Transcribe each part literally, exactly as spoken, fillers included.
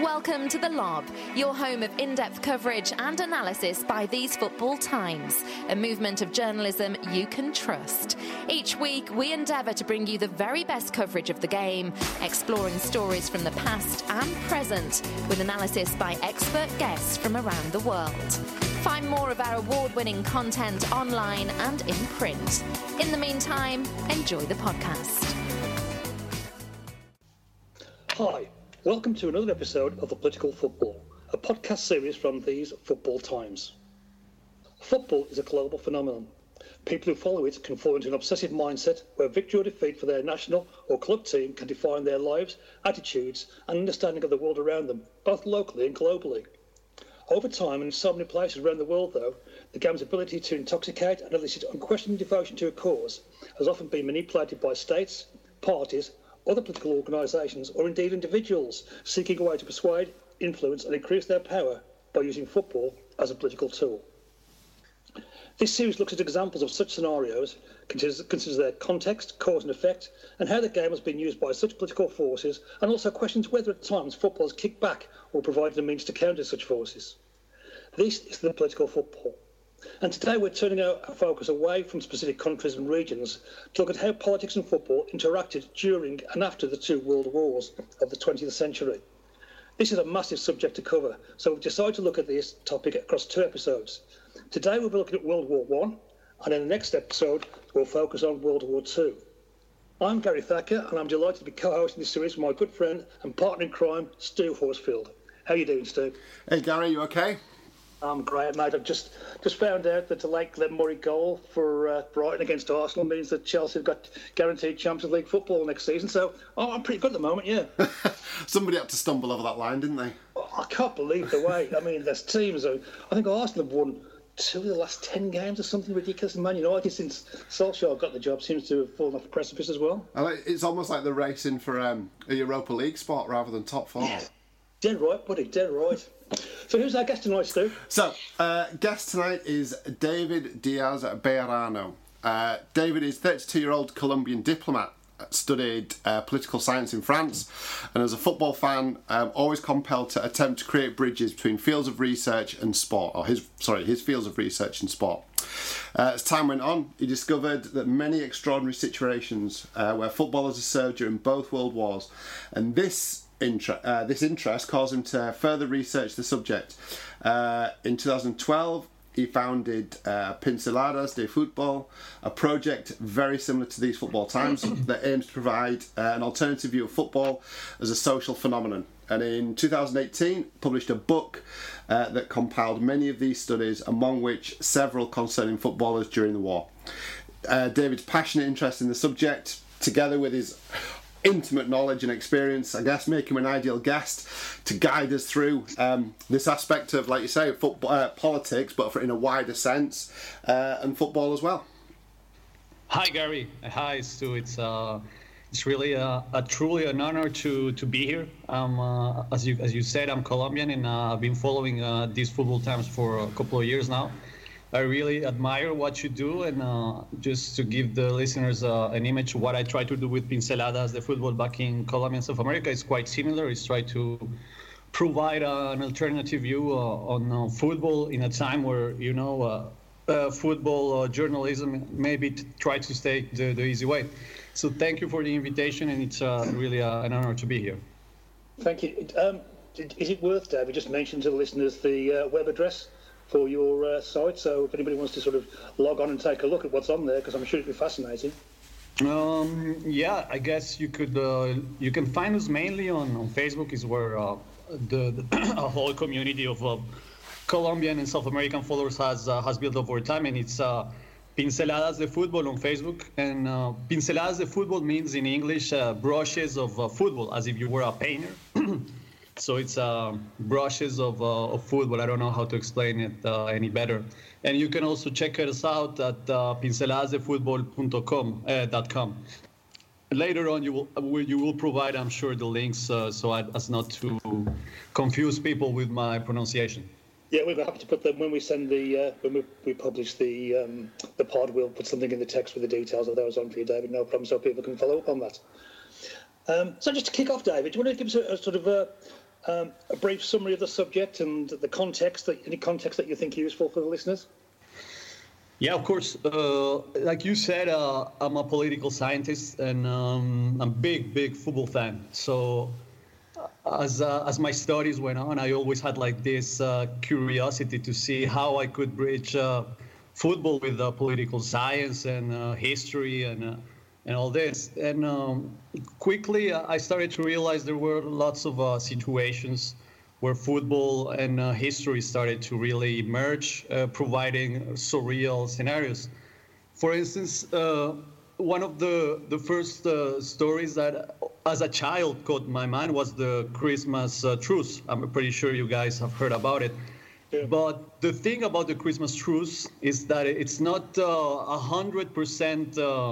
Welcome to The Lob, your home of in-depth coverage and analysis by These Football Times, a movement of journalism you can trust. Each week, we endeavour to bring you the very best coverage of the game, exploring stories from the past and present, with analysis by expert guests from around the world. Find more of our award-winning content online and in print. In the meantime, enjoy the podcast. Hi. Welcome to another episode of The Political Football, a podcast series from These Football Times. Football is a global phenomenon. People who follow it can fall into an obsessive mindset where victory or defeat for their national or club team can define their lives, attitudes and understanding of the world around them, both locally and globally. Over time, and in so many places around the world though, the game's ability to intoxicate and elicit unquestioning devotion to a cause has often been manipulated by states, parties, other political organisations or indeed individuals seeking a way to persuade, influence and increase their power by using football as a political tool. This series looks at examples of such scenarios, considers, considers their context, cause and effect, and how the game has been used by such political forces, and also questions whether at times football has kicked back or provided a means to counter such forces. This is the political football. And today we're turning our focus away from specific countries and regions to look at how politics and football interacted during and after the two world wars of the twentieth century. This is a massive subject to cover, so we've decided to look at this topic across two episodes. Today we'll be looking at World War One, and in the next episode we'll focus on World War Two. I'm Gary Thacker, and I'm delighted to be co-hosting this series with my good friend and partner in crime, Stu Horsfield. How are you doing, Stu? Hey Gary, you okay? I'm great, mate. I've just just found out that the late Glenn Murray goal for uh, Brighton against Arsenal means that Chelsea have got guaranteed Champions League football next season. So oh, I'm pretty good at the moment, yeah. Somebody had to stumble over that line, didn't they? Oh, I can't believe the way. I mean, there's teams. Are, I think Arsenal have won two of the last ten games or something ridiculous. And Man United, since Solskjaer got the job, seems to have fallen off the precipice as well. It's almost like they're racing for um, a Europa League spot rather than top four. Yeah. Dead right, buddy, dead right. So who's our guest tonight, Stu? So, uh, guest tonight is David Diaz Bejarano. Uh, David is thirty-two-year-old Colombian diplomat, studied uh, political science in France, and as a football fan, um, always compelled to attempt to create bridges between fields of research and sport, or his sorry, his fields of research and sport. Uh, as time went on, he discovered that many extraordinary situations uh, where footballers have served during both world wars, and this Inter- uh, this interest caused him to further research the subject. Uh, in two thousand twelve, he founded uh, Pinceladas de Football, a project very similar to These Football Times that aims to provide uh, an alternative view of football as a social phenomenon. And in two thousand eighteen, published a book uh, that compiled many of these studies, among which several concerning footballers during the war. Uh, David's passionate interest in the subject, together with his intimate knowledge and experience, I guess, make him an ideal guest to guide us through um, this aspect of, like you say, football, uh, politics, but for, in a wider sense, uh, and football as well. Hi, Gary. Hi, Stu. It's uh, it's really a, a truly an honor to to be here. Um, uh, as you as you said, I'm Colombian, and uh, I've been following uh, These Football Times for a couple of years now. I really admire what you do, and uh, just to give the listeners uh, an image of what I try to do with Pinceladas, the football back in Colombia and South America is quite similar. It's try to provide uh, an alternative view uh, on uh, football in a time where, you know, uh, uh, football uh, journalism maybe t- try to stay the, the easy way. So thank you for the invitation, and it's uh, really uh, an honor to be here. Thank you. Um, is it worth, David, just mention to the listeners the uh, web address for your uh, site, so if anybody wants to sort of log on and take a look at what's on there, because I'm sure it'd be fascinating. Um, yeah, I guess you could. Uh, you can find us mainly on, on Facebook, is where uh, the, the a whole community of uh, Colombian and South American followers has uh, has built over time, and it's uh, Pinceladas de Football on Facebook. And uh, Pinceladas de Football means in English uh, brushes of uh, football, as if you were a painter. So it's uh, brushes of, uh, of football. I don't know how to explain it uh, any better. And you can also check us out at uh, pinceladas de football dot com. Later on, you will you will provide, I'm sure, the links uh, so as not to confuse people with my pronunciation. Yeah, we're happy to put them when we send the uh, when we, we publish the um, the pod. We'll put something in the text with the details of those on for you, David. No problem, so people can follow up on that. Um, so just to kick off, David, do you want to give us a, a sort of a, Um, a brief summary of the subject and the context, that, any context that you think is useful for the listeners? Yeah, of course. Uh, like you said, uh, I'm a political scientist and um, I'm a big, big football fan. So as uh, as my studies went on, I always had like this uh, curiosity to see how I could bridge uh, football with uh, political science and uh, history and uh, and all this. And um, quickly, uh, I started to realize there were lots of uh, situations where football and uh, history started to really merge, uh, providing surreal scenarios. For instance, uh, one of the, the first uh, stories that, as a child, caught my mind was the Christmas uh, truce. I'm pretty sure you guys have heard about it. Yeah. But the thing about the Christmas truce is that it's not a hundred percent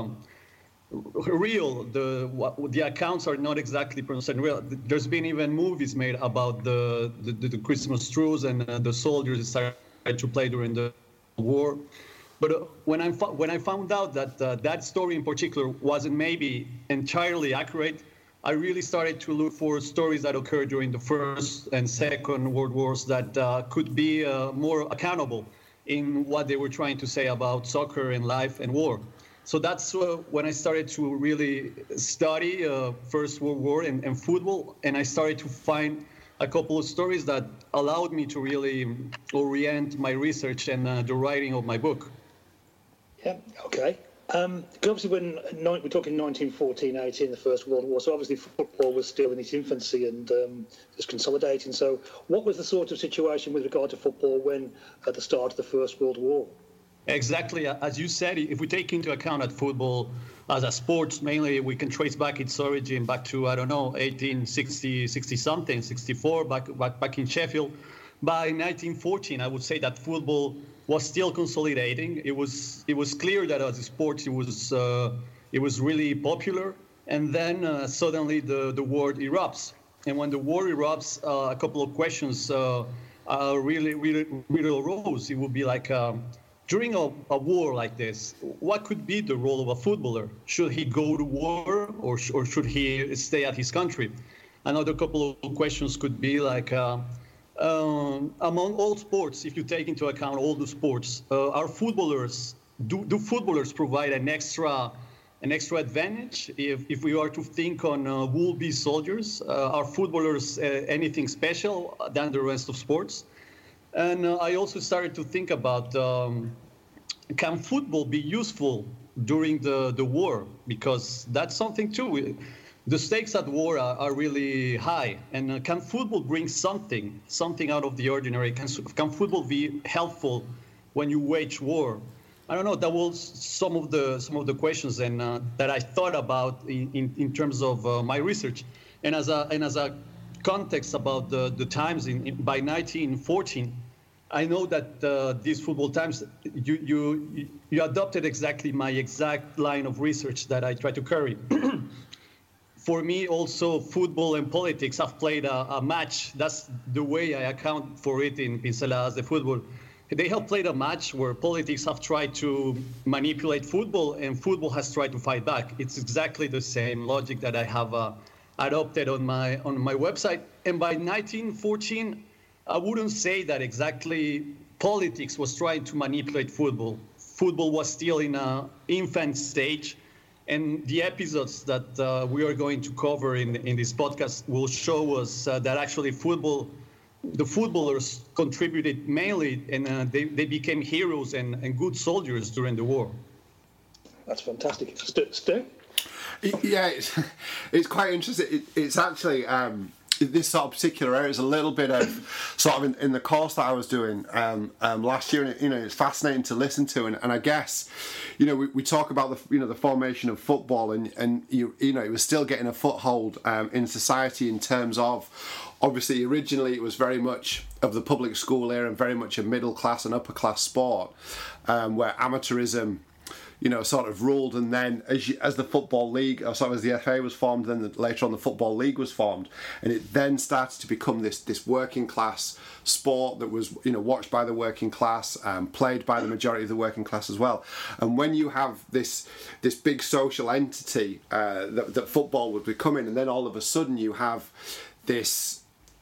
real. The what, the accounts are not exactly percent real. There's been even movies made about the the, the Christmas truce and uh, the soldiers started to play during the war. But uh, when I when I found out that uh, that story in particular wasn't maybe entirely accurate, I really started to look for stories that occurred during the First and Second World Wars that uh, could be uh, more accountable in what they were trying to say about soccer and life and war. So that's uh, when I started to really study uh, First World War and, and football, and I started to find a couple of stories that allowed me to really orient my research and uh, the writing of my book. Yeah, okay. Um, obviously, when we're talking nineteen fourteen eighteen, the First World War, so obviously football was still in its infancy and um, was consolidating. So what was the sort of situation with regard to football when at the start of the First World War? Exactly. As you said, if we take into account that football as a sport, mainly we can trace back its origin back to, I don't know, eighteen sixty, sixty-something, sixty-four, back, back, back in Sheffield. By nineteen fourteen, I would say that football was still consolidating. It was it was clear that as a sport, it was uh, it was really popular. And then uh, suddenly the, the war erupts. And when the war erupts, uh, a couple of questions uh, uh, really, really, really arose. It would be like, um, during a, a war like this, what could be the role of a footballer? Should he go to war or, sh- or should he stay at his country? Another couple of questions could be like, uh, um, among all sports, if you take into account all the sports, uh, are footballers, do, do footballers provide an extra an extra advantage? If, if we are to think on uh, would-be soldiers, uh, are footballers uh, anything special than the rest of sports? And uh, I also started to think about, um, can football be useful during the, the war? Because that's something too. The stakes at war are, are really high. And uh, can football bring something, something out of the ordinary? Can, can football be helpful when you wage war? I don't know. That was some of the some of the questions and uh, that I thought about in, in, in terms of uh, my research. And as a and as a context about the, the times in, in by nineteen fourteen. I know that uh, these football times, you, you you adopted exactly my exact line of research that I try to carry. For me, also, football and politics have played a, a match. That's the way I account for it in Pinceladas de Fútbol. They have played a match where politics have tried to manipulate football and football has tried to fight back. It's exactly the same logic that I have uh, adopted on my on my website. And by nineteen fourteen, I wouldn't say that exactly politics was trying to manipulate football. Football was still in an infant stage, and the episodes that uh, we are going to cover in, in this podcast will show us uh, that actually football, the footballers contributed mainly, and uh, they, they became heroes and, and good soldiers during the war. That's fantastic. Stu? Stu? Yeah, it's, it's quite interesting. It, it's actually... Um, this sort of particular area is a little bit of sort of in, in the course that I was doing um, um, last year, and it, you know, it's fascinating to listen to. And, and I guess, you know, we, we talk about the you know the formation of football, and and you you know it was still getting a foothold um, in society in terms of, obviously originally it was very much of the public school era and very much a middle class and upper class sport, um, where amateurism, you know, sort of ruled, and then as you, as the Football League, or sort of as the F A was formed, then the, later on the Football League was formed, and it then started to become this this working class sport that was, you know, watched by the working class, um, played by the majority of the working class as well. And when you have this this big social entity uh, that, that football was becoming, and then all of a sudden you have this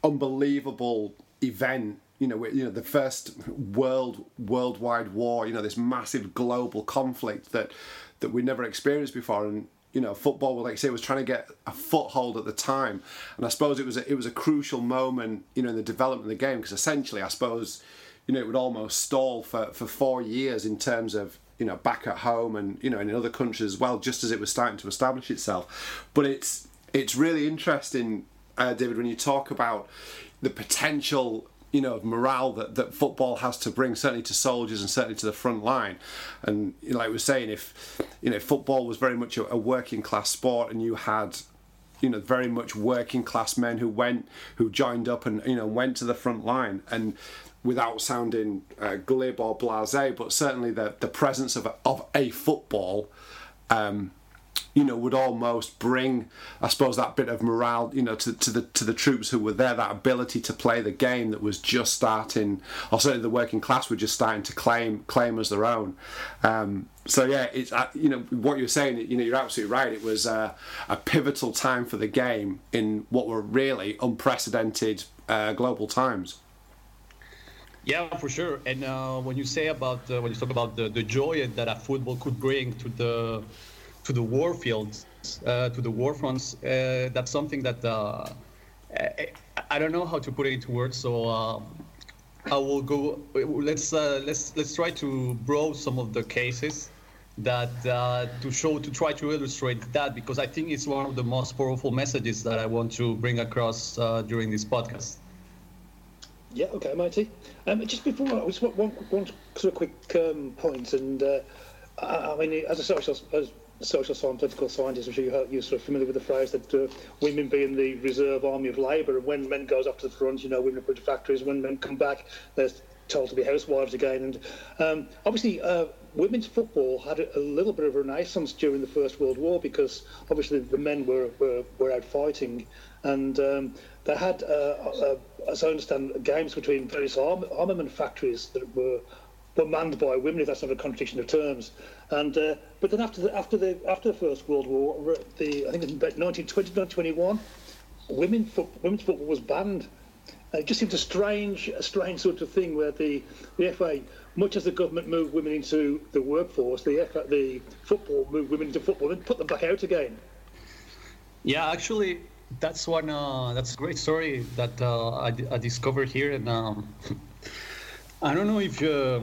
unbelievable event. You know, you know, the first world worldwide war. You know, this massive global conflict that that we never experienced before, and you know, football, like I say, was trying to get a foothold at the time, and I suppose it was a, it was a crucial moment, you know, in the development of the game, because essentially, I suppose, you know, it would almost stall for, for four years in terms of, you know, back at home and, you know, in other countries as well, just as it was starting to establish itself. But it's it's really interesting, uh, David, when you talk about the potential, you know, morale that, that football has to bring, certainly to soldiers and certainly to the front line. And, you know, like I was saying, if, you know, football was very much a, a working class sport, and you had, you know, very much working class men who went, who joined up and, you know, went to the front line, and without sounding uh, glib or blasé, but certainly the, the presence of a, of a football, um, you know, would almost bring, I suppose, that bit of morale, you know, to, to the to the troops who were there, that ability to play the game that was just starting, or certainly the working class were just starting to claim claim as their own. Um, so yeah, it's uh, you know, what you're saying, you know, you're absolutely right. It was uh, a pivotal time for the game in what were really unprecedented uh, global times. Yeah, for sure. And uh, when you say about uh, when you talk about the, the joy that a football could bring to the to the war fields, uh, to the war fronts, uh, that's something that uh, I, I don't know how to put it into words. So uh, I will go. Let's uh, let's let's try to browse some of the cases that uh, to show to try to illustrate that, because I think it's one of the most powerful messages that I want to bring across uh, during this podcast. Yeah, okay, Mighty. Um, just before, I just want one, one sort of quick um, point, and uh, I, I mean, as a social, as a social science, political scientist, I'm sure you're, you're sort of familiar with the phrase that uh, women being the reserve army of labour, and when men goes up to the front, you know, women put to factories. When men come back, they're told to be housewives again. And um, obviously, uh, women's football had a, a little bit of a renaissance during the First World War, because obviously the men were were, were out fighting, and um, they had, uh, uh, as I understand, games between various arm, armament factories that were were manned by women, if that's not a contradiction of terms. And uh, but then after the after the after the First World War, the I think in nineteen twenty, nineteen twenty-one, women foot, women's football was banned. Uh, it just seemed a strange, a strange sort of thing where the, the F A, much as the government moved women into the workforce, the F A, the football moved women into football and put them back out again. Yeah, actually, that's one. Uh, that's a great story that uh, I, I discovered here, and um, I don't know if uh,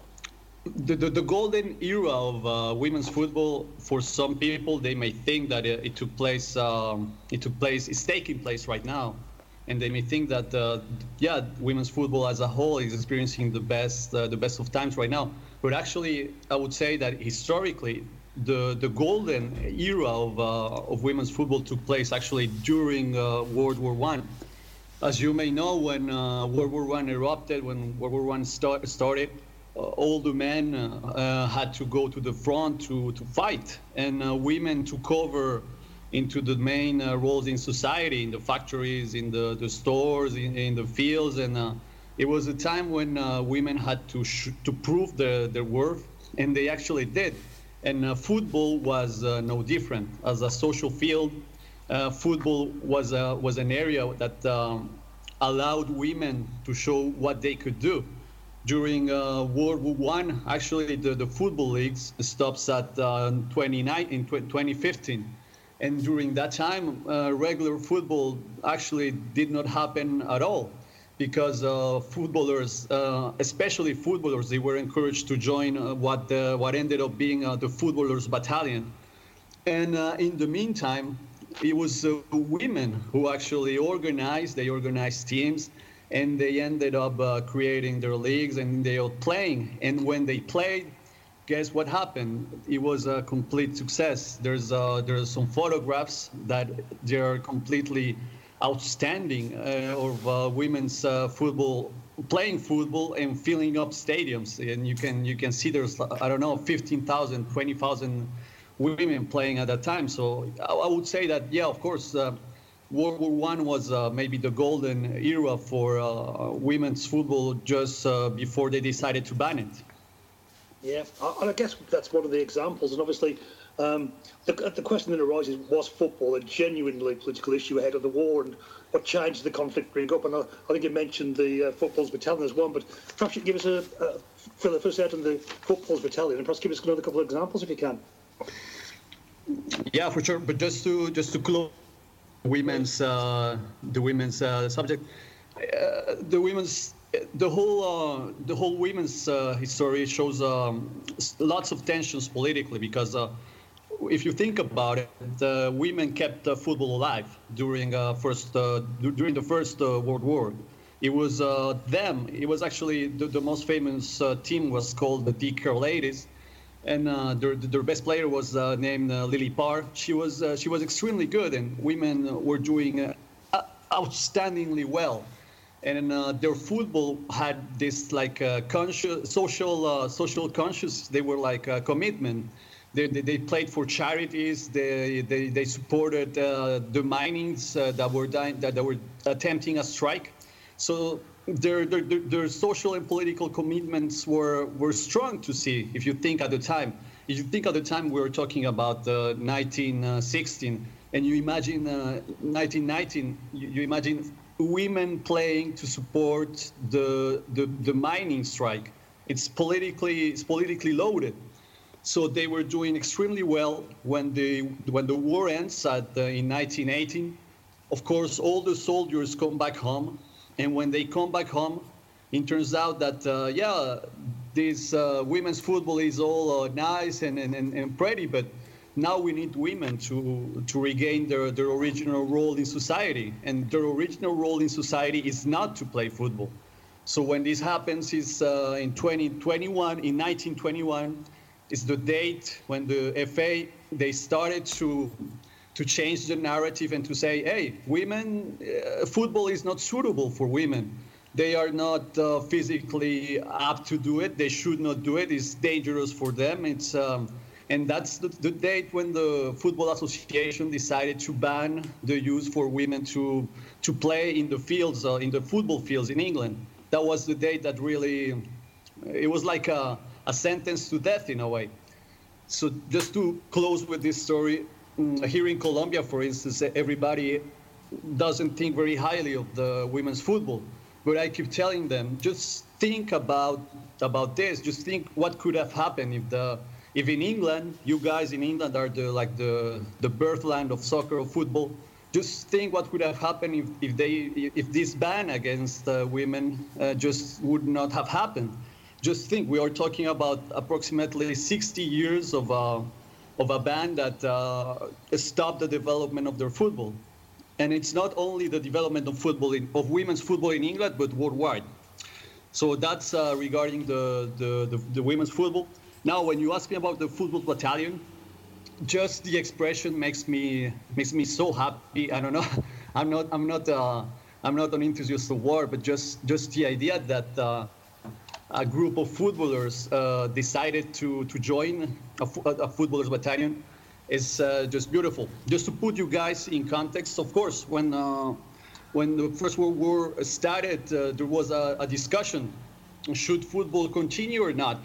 the, the the golden era of uh, women's football. For some people, they may think that it, it took place. Um, it took place. It's taking place right now, and they may think that uh, yeah, women's football as a whole is experiencing the best uh, the best of times right now. But actually, I would say that historically, the the golden era of uh, of women's football took place actually during uh, World War One. As you may know, when uh, World War One erupted, when World War One start, started, uh, all the men uh, uh, had to go to the front to, to fight, and uh, women took over into the main uh, roles in society, in the factories, in the, the stores, in, in the fields, and uh, it was a time when uh, women had to sh- to prove their, their worth, and they actually did. And uh, football was uh, no different. As a social field, Uh, football was a, was an area that um, allowed women to show what they could do. During uh, World War One, actually, the, the football leagues stops at uh, twenty-nine in twenty fifteen, and during that time, uh, regular football actually did not happen at all, because uh, footballers, uh, especially footballers, they were encouraged to join uh, what the, what ended up being uh, the footballers' battalion, and uh, in the meantime, it was uh, women who actually organized, they organized teams, and they ended up uh, creating their leagues, and they were playing. And when they played, guess what happened? It was a complete success. There's uh, there's some photographs that they're completely outstanding uh, of uh, women's uh, football, playing football and filling up stadiums. And you can you can see there's, I don't know, fifteen thousand, twenty thousand women playing at that time. So I would say that, yeah, of course, uh, World War One was uh, maybe the golden era for uh, women's football just uh, before they decided to ban it. Yeah, and I guess that's one of the examples. And obviously, Um, the, the question that arises, was football a genuinely political issue ahead of the war, and what changed the conflict bring up? And I, I think you mentioned the uh, Footballers Battalion as one, but perhaps you could give us a, a fill us out on the Footballers Battalion, and perhaps give us another couple of examples if you can. Yeah, for sure. But just to just to close women's uh, the women's uh, subject, uh, the women's the whole uh, the whole women's uh, history shows um, lots of tensions politically, because uh, if you think about it, the women kept uh, football alive during uh, first uh, d- during the first uh, World War. It was uh, them. It was actually the, the most famous uh, team was called the Dicker Ladies, and uh, their their best player was uh, named uh, Lily Parr. She was uh, she was extremely good, and women were doing uh, outstandingly well. And uh, their football had this like uh, conscious social uh, social conscious. They were like a commitment. They, they, they played for charities. They they, they supported uh, the minings uh, that were dying, that, that were attempting a strike. So their, their their social and political commitments were were strong to see. If you think at the time, if you think at the time we were talking about uh, nineteen sixteen, and you imagine uh, nineteen nineteen, you, you imagine women playing to support the, the the mining strike. It's politically it's politically loaded. So they were doing extremely well when the when the war ends at uh, in nineteen eighteen. Of course, all the soldiers come back home, and when they come back home, it turns out that uh, yeah, this uh, women's football is all uh, nice and, and, and pretty, but now we need women to to regain their, their original role in society, and their original role in society is not to play football. So when this happens is uh, in twenty twenty-one, in nineteen twenty-one, is the date when the F A they started to to change the narrative and to say, hey, women uh, football is not suitable for women. They are not uh, physically apt to do it. They should not do it. It's dangerous for them. It's um, And that's the, the date when the Football Association decided to ban the use for women to to play in the fields, uh, in the football fields in England. That was the date that really, it was like a, a sentence to death in a way. So just to close with this story, here in Colombia, for instance, everybody doesn't think very highly of the women's football. But I keep telling them, just think about about this. Just think what could have happened if the If in England, you guys in England are the like the the birthland of soccer or football, just think what could have happened if, if they if this ban against uh, women uh, just would not have happened. Just think, we are talking about approximately sixty years of a of a ban that uh, stopped the development of their football, and it's not only the development of football in, of women's football in England, but worldwide. So that's uh, regarding the, the the the women's football. Now, when you ask me about the Football Battalion, just the expression makes me makes me so happy. I don't know. I'm not I'm not uh, I'm not an enthusiast of war, but just just the idea that uh, a group of footballers uh, decided to to join a, a footballers battalion is uh, just beautiful. Just to put you guys in context, of course, when uh, when the First World War started, uh, there was a, a discussion: should football continue or not?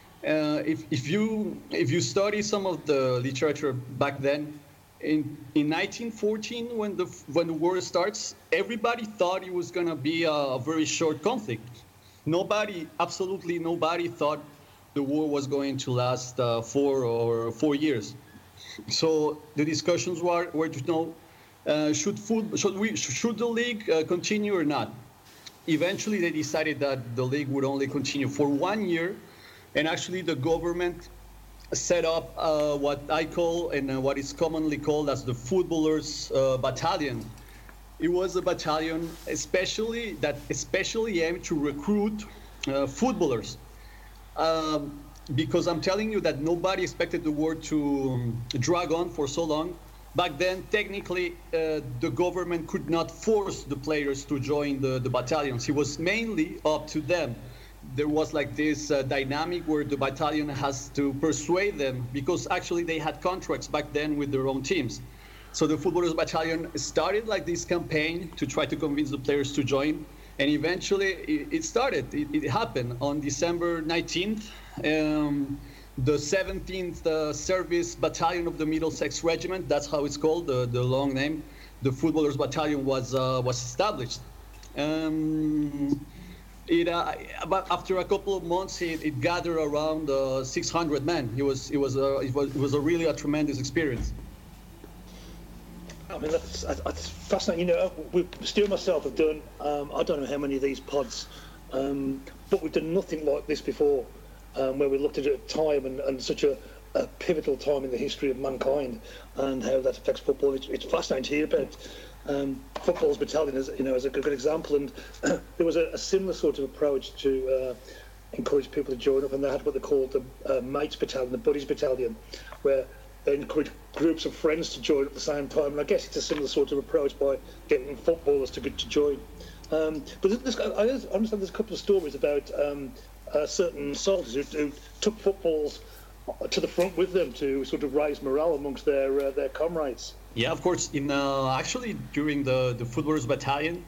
Uh, if, if you if you study some of the literature back then, in in nineteen fourteen, when the when the war starts, everybody thought it was going to be a, a very short conflict. Nobody, absolutely nobody, thought the war was going to last uh, four or four years. So the discussions were were to know uh, should food should we should the league uh, continue or not. Eventually, they decided that the league would only continue for one year. And actually, the government set up uh, what I call and uh, what is commonly called as the Footballers uh, Battalion. It was a battalion especially that especially aimed to recruit uh, footballers. Um, because I'm telling you that nobody expected the war to um, drag on for so long. Back then, technically, uh, the government could not force the players to join the, the battalions. It was mainly up to them. There was like this uh, dynamic where the battalion has to persuade them, because actually they had contracts back then with their own teams. So the Footballers Battalion started like this campaign to try to convince the players to join. And eventually it, it started, it, it happened on December nineteenth. Um, the seventeenth uh, Service Battalion of the Middlesex Regiment. That's how it's called, the, the long name. The Footballers Battalion was uh, was established. Um, it, uh, but after a couple of months, it, it gathered around uh, six hundred men. It was it was a it was, it was a really a tremendous experience. I mean, that's, that's fascinating. You know, we, Stu and myself have done, um, I don't know how many of these pods, um, but we've done nothing like this before, um, where we looked at a time and, and such a, a pivotal time in the history of mankind and how that affects football. It's, it's fascinating to hear about. Um, Footballers Battalion, as you know, as a good, good example, and there was a, a similar sort of approach to uh, encourage people to join up, and they had what they called the uh, Mates Battalion, the Buddies Battalion, where they encourage groups of friends to join at the same time. And I guess it's a similar sort of approach by getting footballers to to join. Um, but this, I understand there's a couple of stories about um, uh, certain soldiers who, who took footballs to the front with them to sort of raise morale amongst their uh, their comrades. Yeah, of course. In uh, actually during the the Footballers Battalion,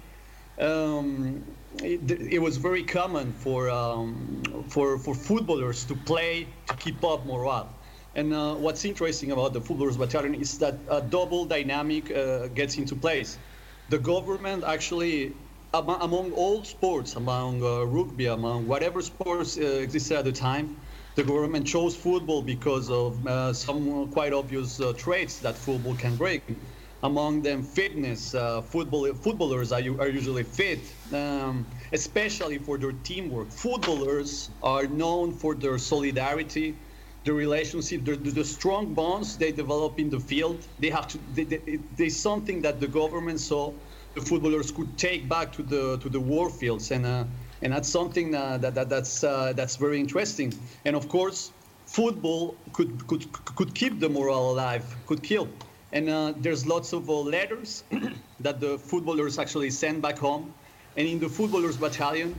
um, it, it was very common for um, for for footballers to play to keep up morale. And uh, what's interesting about the Footballers Battalion is that a double dynamic uh, gets into place. The government actually, among, among all sports, among uh, rugby, among whatever sports uh, existed at the time, the government chose football because of uh, some quite obvious uh, traits that football can bring. Among them, fitness. Uh, football footballers are, are usually fit, um, especially for their teamwork. Footballers are known for their solidarity, the relationship, the, the strong bonds they develop in the field. They have to. They, they, there's something that the government saw the footballers could take back to the to the war fields, and. Uh, And that's something uh, that, that that's uh, that's very interesting. And of course, football could could could keep the morale alive, could kill. And uh, there's lots of uh, letters that the footballers actually send back home. And in the Footballers Battalion,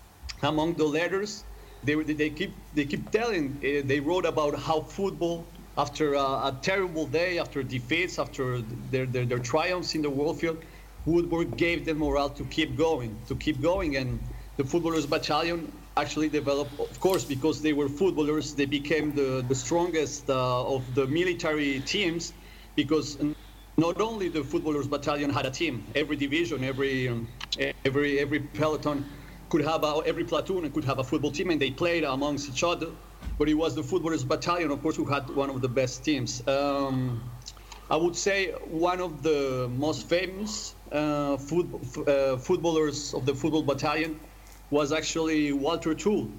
among the letters, they they keep they keep telling. Uh, they wrote about how football, after uh, a terrible day, after defeats, after their, their their triumphs in the world field, football gave them morale to keep going, to keep going. And the Footballers Battalion actually developed, of course, because they were footballers, they became the, the strongest uh, of the military teams, because not only the Footballers Battalion had a team, every division, every um, every every peloton could have, a, every platoon could have a football team, and they played amongst each other, but it was the Footballers Battalion, of course, who had one of the best teams. Um, I would say one of the most famous uh, foot, uh, footballers of the Football Battalion was actually Walter Toole.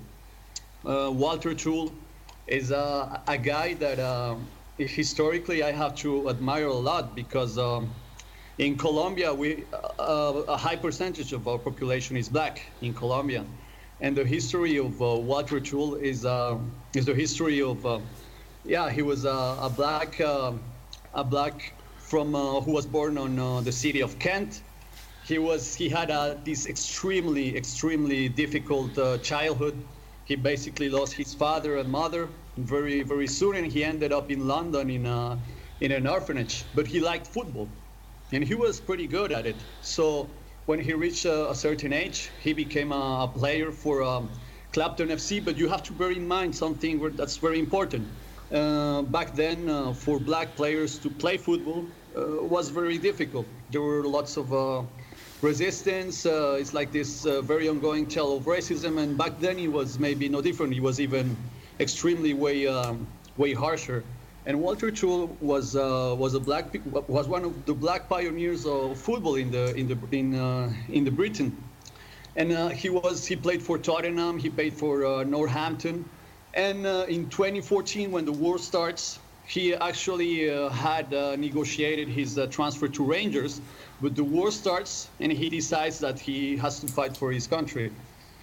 Uh, Walter Toole is uh, a guy that uh, historically I have to admire a lot, because um, in Colombia, we uh, a high percentage of our population is black in Colombia, and the history of uh, Walter Toole is uh, is the history of uh, yeah he was uh, a black uh, a black from uh, who was born on uh, the city of Kent. He was. He had a, this extremely, extremely difficult uh, childhood. He basically lost his father and mother very, very soon, and he ended up in London in a, in an orphanage. But he liked football, and he was pretty good at it. So when he reached a, a certain age, he became a, a player for um, Clapton F C. But you have to bear in mind something where that's very important. Uh, back then, uh, for black players to play football uh, was very difficult. There were lots of uh, resistance. Uh, it's like this uh, very ongoing tale of racism, and back then it was maybe no different. It was even extremely way um, way harsher. And Walter Toole was uh, was a black was one of the black pioneers of football in the in the in uh, in the Britain, and uh, he was he played for Tottenham. He played for uh, Northampton, and uh, in twenty fourteen, when the war starts, he actually uh, had uh, negotiated his uh, transfer to Rangers. But the war starts, and he decides that he has to fight for his country.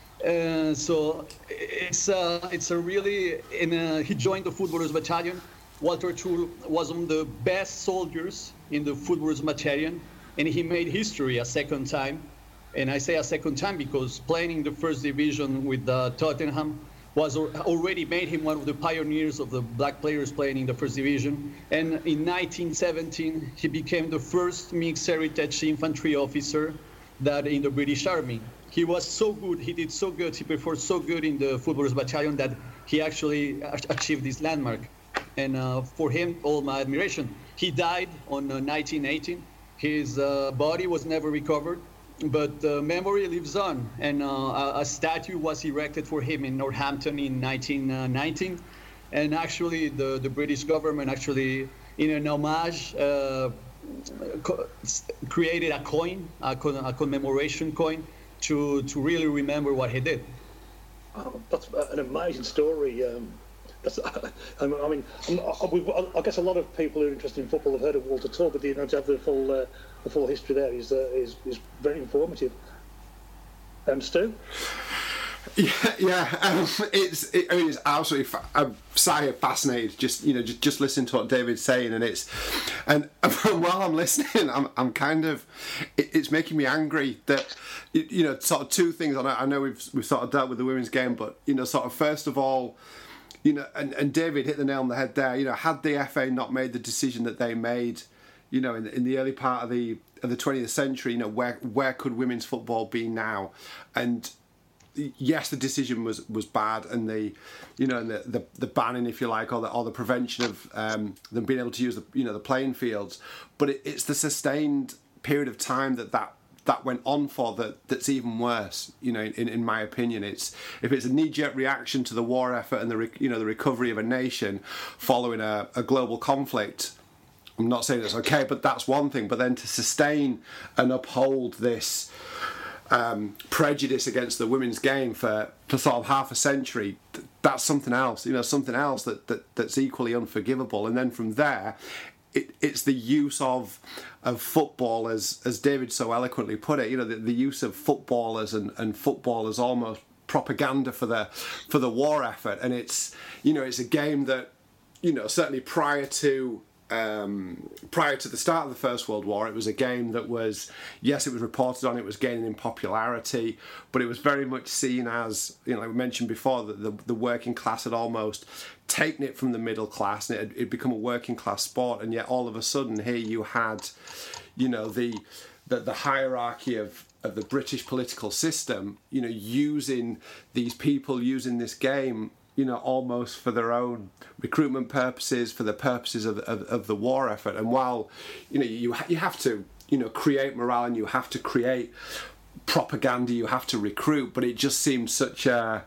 Uh, so it's uh, it's a really. In a, he joined the Footballers Battalion. Walter Toole was one of the best soldiers in the Footballers Battalion, and he made history a second time. And I say a second time because playing in the first division with uh, Tottenham was already made him one of the pioneers of the black players playing in the first division. And in nineteen seventeen, he became the first mixed heritage infantry officer that in the British Army. He was so good, he did so good, he performed so good in the Footballers Battalion that he actually achieved this landmark. And uh, for him, all my admiration. He died on uh, nineteen eighteen. His uh, body was never recovered, but the memory lives on. And uh, a, a statue was erected for him in Northampton in nineteen nineteen. And actually, the, the British government actually, in an homage, uh, co- created a coin, a, co- a commemoration coin, to, to really remember what he did. Oh, that's an amazing story. Um, that's, I mean, I guess a lot of people who are interested in football have heard of Walter Tull, but you know, to have the full, uh, the full history there is, uh, is is very informative. Um, Stu? Yeah, yeah. Um, it's. It, I mean, it's absolutely. Fa- I'm sorry, fascinated. Just you know, just just listen to what David's saying, and it's, and, and while I'm listening, I'm I'm kind of, it, it's making me angry that, you know, sort of two things. I know, I know we've we've sort of dealt with the women's game, but you know, sort of first of all, you know, and, and David hit the nail on the head there. You know, had the F A not made the decision that they made, you know, in the, in the early part of the of the twentieth century, you know, where where could women's football be now? And yes, the decision was, was bad, and the, you know, and the, the, the banning, if you like, or the or the prevention of um, them being able to use the, you know, the playing fields. But it, it's the sustained period of time that that, that went on for that that's even worse. You know, in, in my opinion, it's if it's a knee-jerk reaction to the war effort and the re, you know the recovery of a nation following a, a global conflict. I'm not saying it's okay, but that's one thing. But then to sustain and uphold this Um, prejudice against the women's game for, for sort of half a century, that's something else, you know, something else that, that that's equally unforgivable. And then from there, it, it's the use of of football, as as David so eloquently put it, you know, the, the use of footballers and, and football as almost propaganda for the for the war effort. And it's, you know, it's a game that, you know, certainly prior to Um, prior to the start of the First World War, it was a game that was, yes, it was reported on, it was gaining in popularity, but it was very much seen as, you know, like we mentioned before, that the, the working class had almost taken it from the middle class, and it had it'd become a working class sport. And yet all of a sudden here you had, you know, the the, the hierarchy of of the British political system, you know, using these people, using this game, you know, almost for their own recruitment purposes, for the purposes of, of, of the war effort. And while, you know, you you have to, you know, create morale and you have to create propaganda, you have to recruit, but it just seems such a,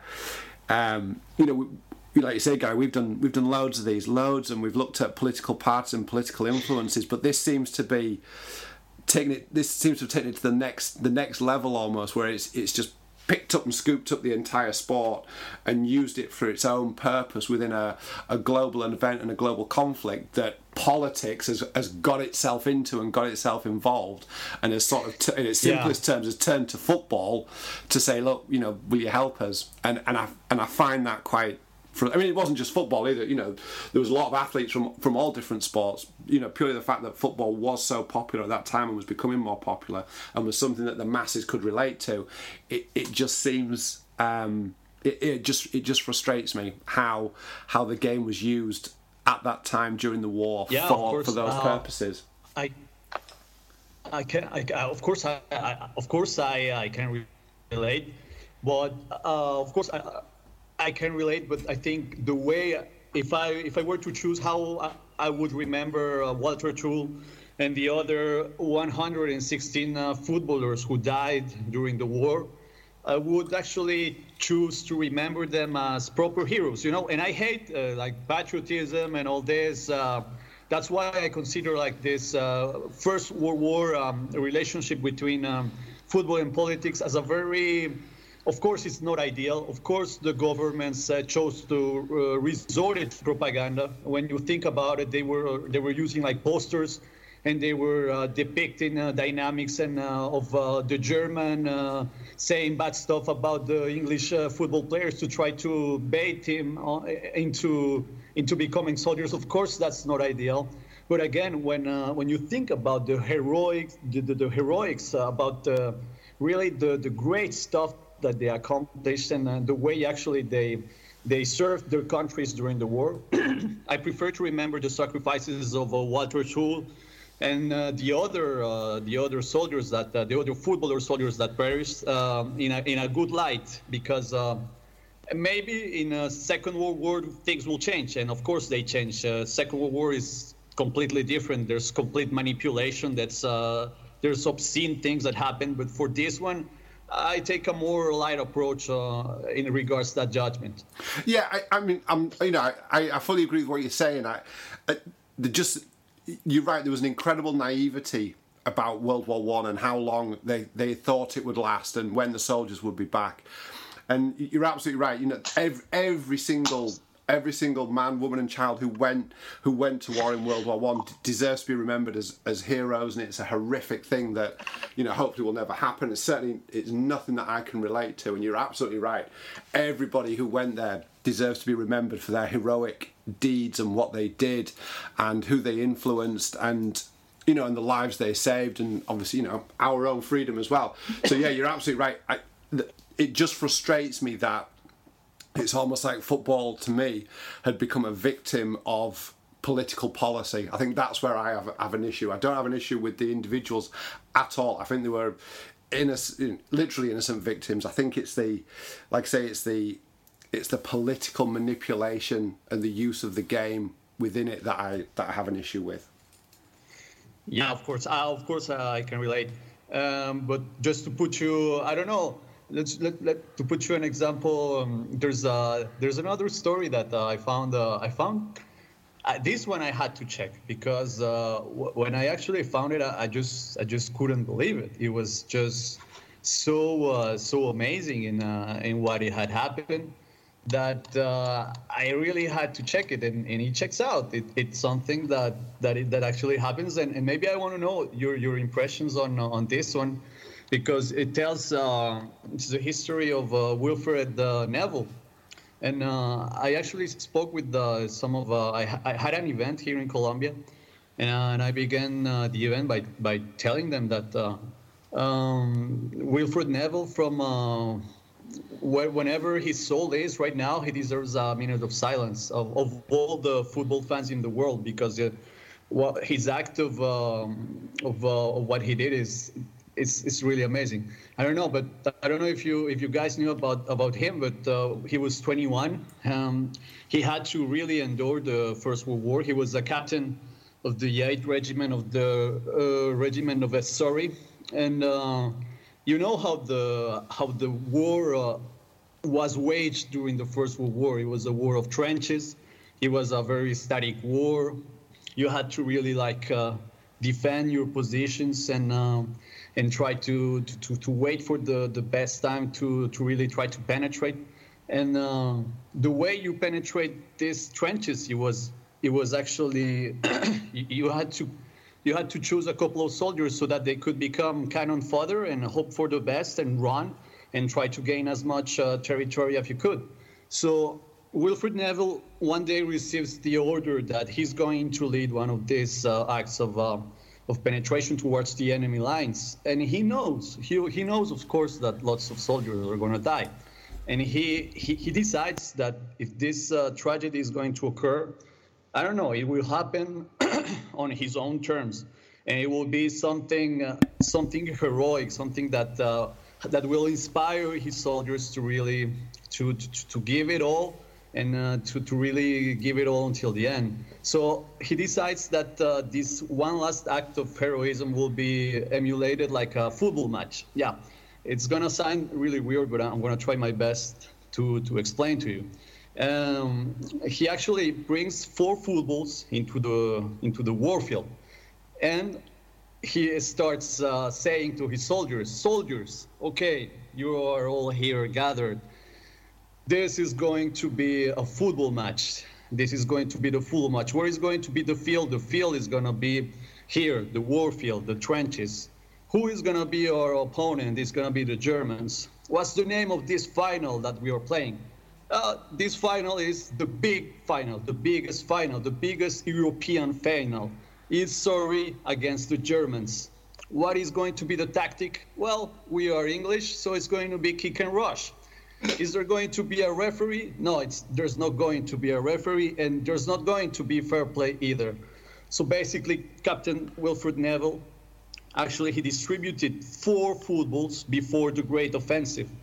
um, you know, we, like you say, Gary, we've done we've done loads of these, loads, and we've looked at political parties and political influences, but this seems to be taking it. This seems to have taken it to the next the next level almost, where it's it's just picked up and scooped up the entire sport and used it for its own purpose within a, a global event and a global conflict that politics has, has got itself into and got itself involved, and has sort of, t- in its simplest yeah. terms, has turned to football to say, look, you know, will you help us? And and I and I find that quite. I mean, it wasn't just football either. You know, there was a lot of athletes from from all different sports. You know, purely the fact that football was so popular at that time and was becoming more popular and was something that the masses could relate to. It it just seems um, it, it just it just frustrates me how how the game was used at that time during the war yeah, for for those uh, purposes. I I can I, of course I, I of course I I can relate, but uh, of course I. I can relate, but I think the way, if I if I were to choose how I, I would remember uh, Walter Tull and the other one hundred sixteen uh, footballers who died during the war, I would actually choose to remember them as proper heroes, you know. And I hate uh, like patriotism and all this. Uh, that's why I consider like this uh, First World War um, relationship between um, football and politics as a very. Of course, it's not ideal. Of course, the governments uh, chose to uh, resort to propaganda. When you think about it, they were they were using like posters, and they were uh, depicting uh, dynamics and uh, of uh, the German uh, saying bad stuff about the English uh, football players to try to bait him uh, into into becoming soldiers. Of course, that's not ideal. But again, when uh, when you think about the heroics, the, the, the heroics uh, about uh, really the the great stuff that they accomplished and uh, the way actually they they served their countries during the war. I prefer to remember the sacrifices of uh, Walter Tull and uh, the other uh, the other soldiers that uh, the other footballer soldiers that perished um, in a in a good light, because uh, maybe in a Second World War things will change, and of course they change. Uh, Second World War is completely different. There's complete manipulation. That's uh, there's obscene things that happen. But for this one, I take a more light approach uh, in regards to that judgment. Yeah, I, I mean, I'm you know I, I fully agree with what you're saying. I, I the just you're right. There was an incredible naivety about World War One and how long they, they thought it would last and when the soldiers would be back. And you're absolutely right. You know, every, every single every single man, woman, and child who went who went to war in World War One deserves to be remembered as, as heroes. And it's a horrific thing that, you know, hopefully will never happen. It's certainly it's nothing that I can relate to. And you're absolutely right. Everybody who went there deserves to be remembered for their heroic deeds and what they did and who they influenced and, you know, and the lives they saved, and obviously, you know, our own freedom as well. So yeah, you're absolutely right. I, it just frustrates me that it's almost like football, to me, had become a victim of political policy. I think that's where I have, have an issue. I don't have an issue with the individuals at all. I think they were innocent, literally innocent victims. I think it's the, like I say, it's the, it's the political manipulation and the use of the game within it that I that I have an issue with. Yeah, of course. Uh, of course, uh, I can relate. Um, but just to put you, I don't know. Let's let, let to put you an example. Um, there's uh, there's another story that uh, I found. Uh, I found uh, this one I had to check because uh, w- when I actually found it, I, I just I just couldn't believe it. It was just so uh, so amazing in uh, in what it had happened that uh, I really had to check it, and, and it checks out. It, it's something that that it, that actually happens, and, and maybe I want to know your your impressions on on this one, because it tells uh, it's the history of uh, Wilfred uh, Neville, and uh, I actually spoke with uh, some of uh, I, I had an event here in Colombia, and, uh, and I began uh, the event by by telling them that uh, um, Wilfred Neville from uh, whenever his soul is right now, he deserves a minute of silence of, of all the football fans in the world, because it, what his act of um, of, uh, of what he did is it's it's really amazing. I don't know, but I don't know if you if you guys knew about about him, but uh, he was twenty-one. Um, he had to really endure the First World War. He was a captain of the eighth Regiment of the uh, Regiment of Surrey, and. Uh, You know how the how the war uh, was waged during the First World War. It was a war of trenches. It was a very static war. You had to really like uh, defend your positions and uh, and try to, to to wait for the, the best time to, to really try to penetrate. And uh, the way you penetrate these trenches, it was it was actually you had to. You had to choose a couple of soldiers so that they could become cannon fodder and hope for the best and run and try to gain as much uh, territory as you could. So Wilfred Neville one day receives the order that he's going to lead one of these uh, acts of uh, of penetration towards the enemy lines, and he knows he he knows of course that lots of soldiers are going to die, and he, he he decides that if this uh, tragedy is going to occur, I don't know, it will happen on his own terms, and it will be something uh, something heroic, something that uh, that will inspire his soldiers to really to to, to give it all and uh, to to really give it all until the end. So he decides that uh, this one last act of heroism will be emulated like a football match. Yeah, it's gonna sound really weird, but I'm gonna try my best to to explain to you. Um, he actually brings four footballs into the into the warfield, and he starts uh, saying to his soldiers, "Soldiers, okay, you are all here gathered. This is going to be a football match. This is going to be the football match. Where is going to be the field? The field is going to be here, the warfield, the trenches. Who is going to be our opponent? It's going to be the Germans. What's the name of this final that we are playing? Uh, this final is the big final, the biggest final, the biggest European final. It's Surrey against the Germans. What is going to be the tactic? Well, we are English, so it's going to be kick and rush. Is there going to be a referee? No, it's, there's not going to be a referee, and there's not going to be fair play either. So basically, Captain Wilfred Neville, actually he distributed four footballs before the Great Offensive.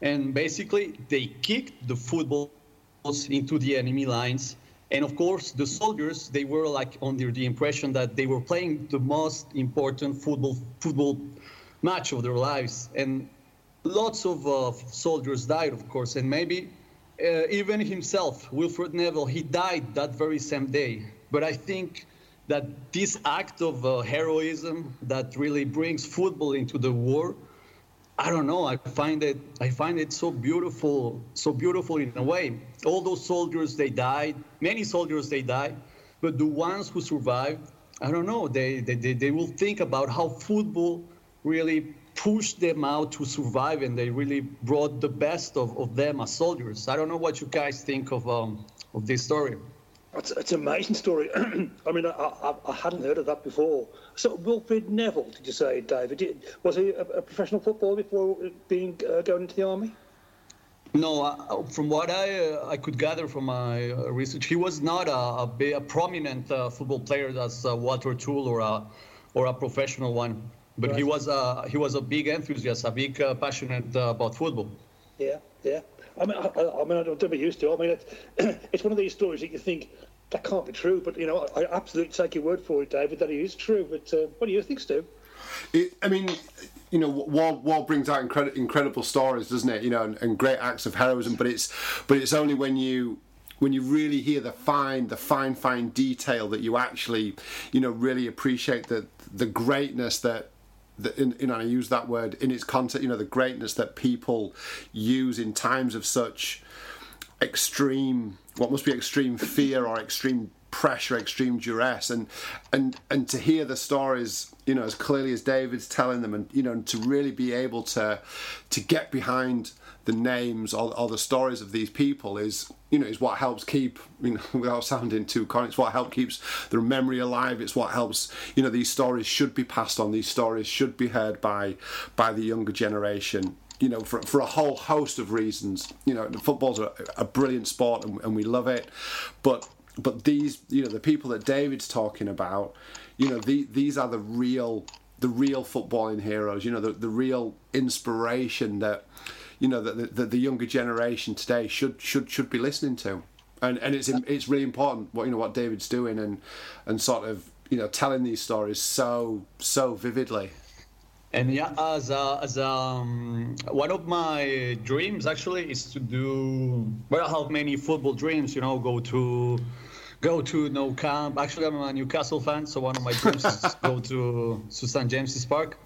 And basically, they kicked the footballs into the enemy lines. And of course, the soldiers, they were like under the impression that they were playing the most important football football match of their lives. And lots of uh, soldiers died, of course. And maybe uh, even himself, Wilfred Neville, he died that very same day. But I think that this act of uh, heroism that really brings football into the war, I don't know. I find it. I find it so beautiful, so beautiful in a way. All those soldiers, they died. Many soldiers, they died. But the ones who survived, I don't know. They they they, they will think about how football really pushed them out to survive, and they really brought the best of, of them as soldiers. I don't know what you guys think of um of this story. It's, it's an amazing story. I mean, I, I, I hadn't heard of that before. So Wilfred Neville, did you say, David? Did, was he a, a professional footballer before being uh, going into the army? No, uh, from what I uh, I could gather from my uh, research, he was not a a, big, a prominent uh, football player as uh, Walter Toole or a or a professional one. But right. he was a he was a big enthusiast, a big uh, passionate uh, about football. Yeah, yeah. I mean, I, I mean, I don't be used to. I mean, it's, it's one of these stories that you think that can't be true, but you know, I, I absolutely take your word for it, David, that it is true. But uh, what do you think, Stu? It, I mean, you know, war, war brings out incredible, incredible stories, doesn't it? You know, and, and great acts of heroism. But it's, but it's only when you. when you really hear the fine, the fine, fine detail that you actually, you know, really appreciate the the greatness that. The, in, you know, I use that word in its context. You know, the greatness that people use in times of such extreme, what must be extreme fear or extreme pressure, extreme duress, and and and to hear the stories, you know, as clearly as David's telling them, and you know, and to really be able to to get behind the names or, or the stories of these people is, you know, is what helps keep, you know, without sounding too corny, it's what helps keeps their memory alive. It's what helps, you know, these stories should be passed on. These stories should be heard by by the younger generation, you know, for for a whole host of reasons. You know, football's a, a brilliant sport and, and we love it, but but these, you know, the people that David's talking about, you know, the, these are the real the real footballing heroes. You know, the the real inspiration that, you know, that the, the younger generation today should should should be listening to, and and it's it's really important what, you know, what David's doing, and and sort of, you know, telling these stories so so vividly. And yeah, as a, as a, um, one of my dreams actually is to do, well, I have many football dreams, you know, go to go to no camp. Actually, I'm a Newcastle fan, so one of my dreams is go to, to Saint James's Park.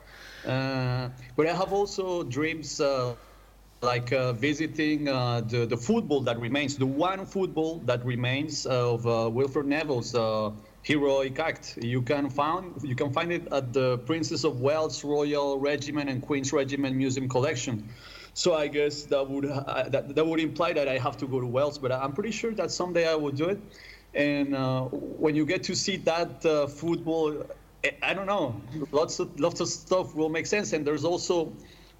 Uh, but I have also dreams uh, like uh, visiting uh, the, the football that remains, the one football that remains of uh, Wilfred Neville's uh, heroic act. You can find you can find it at the Princess of Wales Royal Regiment and Queen's Regiment Museum collection. So I guess that would uh, that, that would imply that I have to go to Wales, but I'm pretty sure that someday I will do it. And uh, when you get to see that uh, football, I don't know, lots of lots of stuff will make sense. And there's also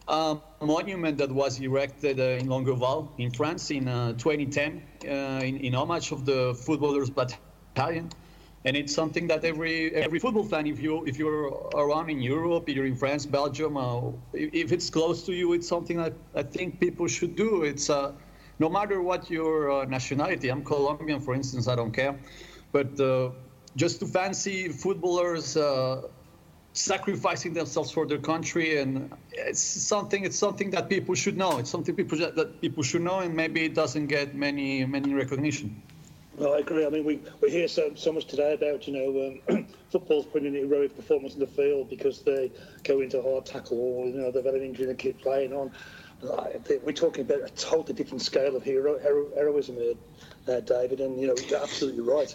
a monument that was erected uh, in Longueval in France in uh, twenty ten uh, in, in homage of the footballers' battalion. And it's something that every every football fan, if you if you're around in Europe, you're in France, Belgium, uh, if it's close to you, it's something that I think people should do. It's uh, no matter what your uh, nationality. I'm Colombian, for instance. I don't care, but uh, just to fancy footballers uh, sacrificing themselves for their country, and it's something it's something that people should know. It's something people that people should know, and maybe it doesn't get many many recognition. No, I agree. I mean, we, we hear so so much today about, you know, um, football's putting in heroic performance in the field because they go into hard tackle, or, you know, they've had an injury and they keep playing on. We're talking about a totally different scale of hero, hero heroism here, uh, David, and, you know, you're absolutely right.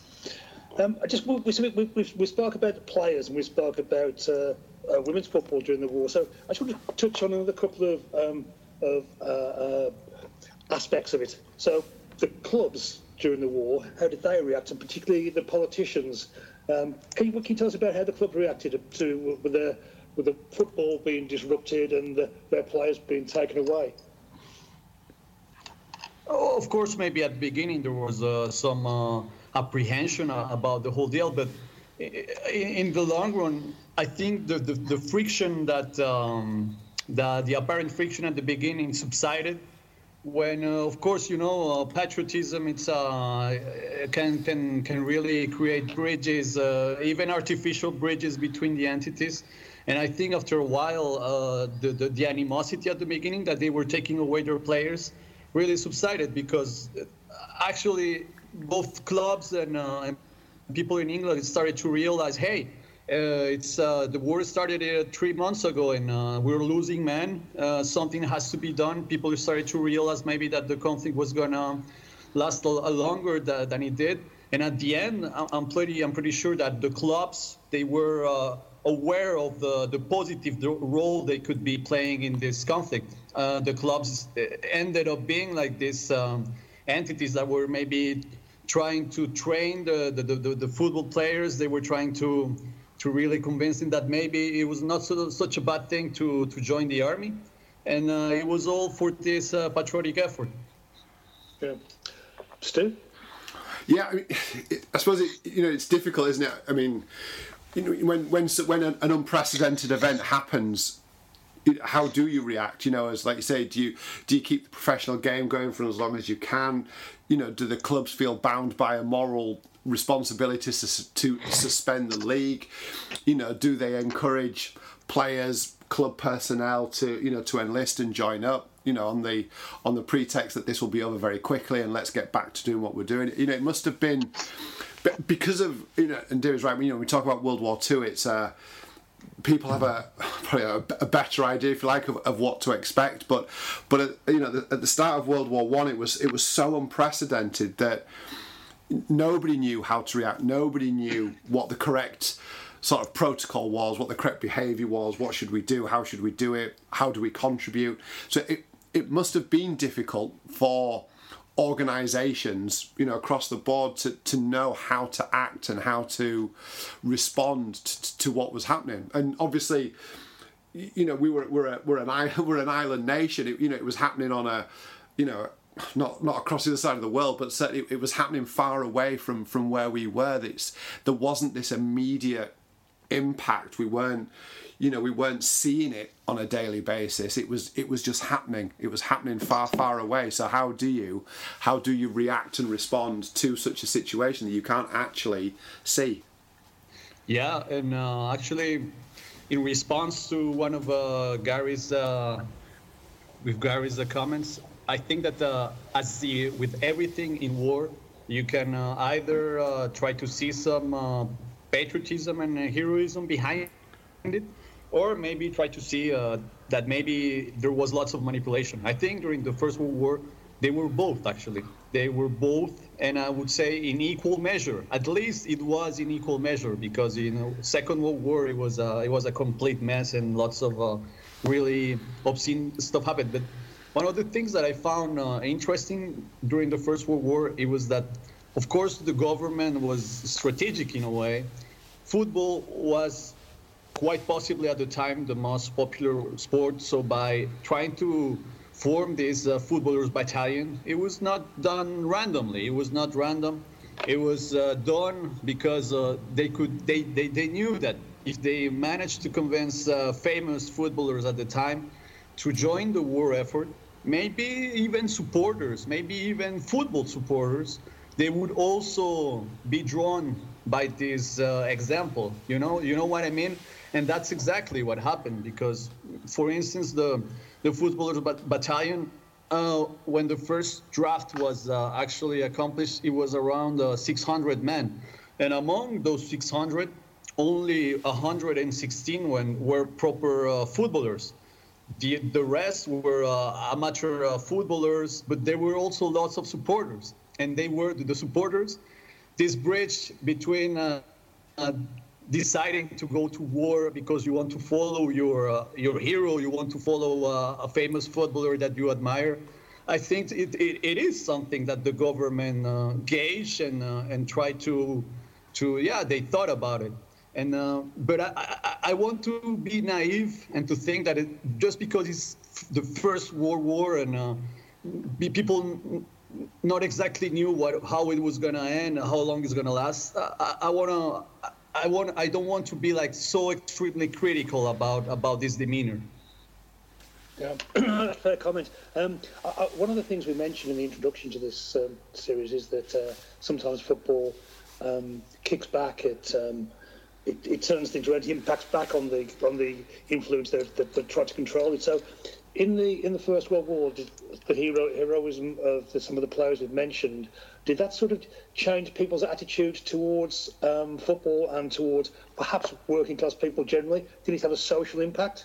Um, I just we, we, we, we spoke about the players, and we spoke about uh, uh, women's football during the war. So I just want to touch on another couple of um, of uh, uh, aspects of it. So the clubs during the war, how did they react, and particularly the politicians? Um, can, you, can you tell us about how the club reacted to with the with the football being disrupted and the, their players being taken away? Oh, of course, maybe at the beginning there was uh, some uh, apprehension about the whole deal, but in the long run, I think the the, the friction that um, the, the apparent friction at the beginning subsided. When, uh, of course, you know, uh, patriotism, it's uh, can can can really create bridges, uh, even artificial bridges between the entities. And I think after a while, uh, the, the the animosity at the beginning that they were taking away their players really subsided, because actually both clubs and, uh, and people in England started to realize, hey, Uh, it's uh, the war started uh, three months ago, and uh, we're losing men. Uh, something has to be done. People started to realize maybe that the conflict was gonna last a, a longer th- than it did. And at the end, I'm pretty, I'm pretty sure that the clubs, they were uh, aware of the the positive role they could be playing in this conflict. Uh, the clubs ended up being like these um, entities that were maybe trying to train the the, the the football players. They were trying to. to really convince him that maybe it was not so, such a bad thing to, to join the army. And uh, it was all for this uh, patriotic effort. Yeah. Stu? Yeah, I mean, it, I suppose, it, you know, it's difficult, isn't it? I mean, you know, when when when an, an unprecedented event happens, how do you react? You know, as like you say, do you do you keep the professional game going for as long as you can? You know, do the clubs feel bound by a moral responsibility to, to suspend the league? You know, do they encourage players, club personnel to, you know, to enlist and join up, you know, on the on the pretext that this will be over very quickly and let's get back to doing what we're doing? You know, it must have been because of, you know, and Dave is right, you know, when we talk about World War Two, it's uh people have a probably a, a better idea, if you like, of, of what to expect. But but at, you know, the, at the start of World War One, it was it was so unprecedented that nobody knew how to react. Nobody knew what the correct sort of protocol was, what the correct behaviour was. What should we do? How should we do it? How do we contribute? So it it must have been difficult for organisations, you know, across the board to, to know how to act and how to respond to, to what was happening. And obviously, you know, we were we're a, we're an we're an island nation. It, you know, it was happening on a, you know, not not across the other side of the world, but certainly it was happening far away from from where we were. It's, there wasn't this immediate impact. We weren't, you know, we weren't seeing it on a daily basis. It was it was just happening. It was happening far, far away. So how do you how do you react and respond to such a situation that you can't actually see? Yeah, and uh, actually, in response to one of uh, Gary's uh, with Gary's uh, comments, I think that uh, as the with everything in war, you can uh, either uh, try to see some uh, patriotism and uh, heroism behind it, or maybe try to see uh, that maybe there was lots of manipulation. I think during the First World War, they were both, actually. They were both, and I would say in equal measure. At least it was in equal measure, because in the Second World War, it was, uh, it was a complete mess, and lots of uh, really obscene stuff happened. But one of the things that I found uh, interesting during the First World War, it was that, of course, the government was strategic in a way. Football was quite possibly at the time the most popular sport. So by trying to form this uh, footballers battalion, it was not done randomly. It was not random. It was uh, done because uh, they could. They, they they knew that if they managed to convince uh, famous footballers at the time to join the war effort, maybe even supporters, maybe even football supporters, they would also be drawn by this uh, example. You know, you know what I mean? And that's exactly what happened, because, for instance, the the footballers battalion, uh, when the first draft was uh, actually accomplished, it was around uh, six hundred men. And among those six hundred, only one hundred sixteen when, were proper uh, footballers. The, the rest were uh, amateur uh, footballers, but there were also lots of supporters. And they were, the supporters, this bridge between uh, uh, deciding to go to war because you want to follow your uh, your hero, you want to follow uh, a famous footballer that you admire. I think it, it, it is something that the government uh, gauged and uh, and tried to to yeah they thought about it. And uh, but I, I I want to be naive and to think that it, just because it's the First World War and uh, people not exactly knew what how it was gonna end, how long it's gonna last. I, I wanna. I want. I don't want to be like so extremely critical about about this demeanor. Yeah, that's a fair comment. Um, I, I, one of the things we mentioned in the introduction to this um, series is that uh, sometimes football um, kicks back. It, um, it it turns things around. It impacts back on the on the influence that that, that try to control it. So, in the in the First World War, did the hero heroism of the, some of the players we've mentioned, did that sort of change people's attitude towards um, football and towards perhaps working class people generally? Did it have a social impact?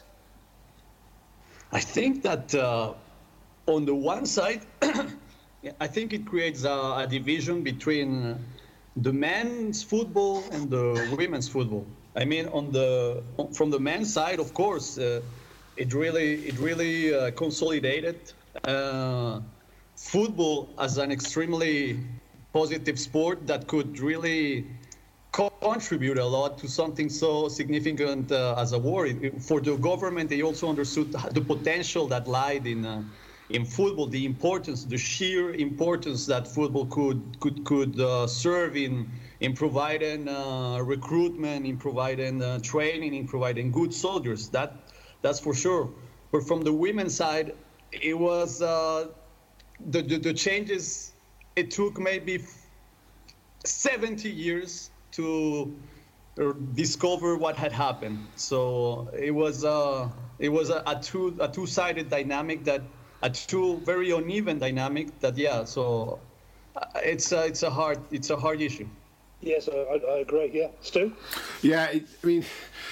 I think that uh, on the one side, I think it creates a, a division between the men's football and the women's football. I mean, on the from the men's side, of course, uh, it really it really uh, consolidated uh, football as an extremely positive sport that could really contribute a lot to something so significant uh, as a war. For the government, they also understood the potential that lied in uh, in football, the importance, the sheer importance that football could could could uh, serve in in providing uh, recruitment, in providing uh, training, in providing good soldiers. That that's for sure. But from the women's side, it was uh, the, the the changes. It took maybe seventy years to discover what had happened. So it was uh, it was a, a two a two-sided dynamic, that a two very uneven dynamic. That yeah. So it's a, it's a hard it's a hard issue. Yes, I, I agree. Yeah, Stu. Yeah, it, I mean,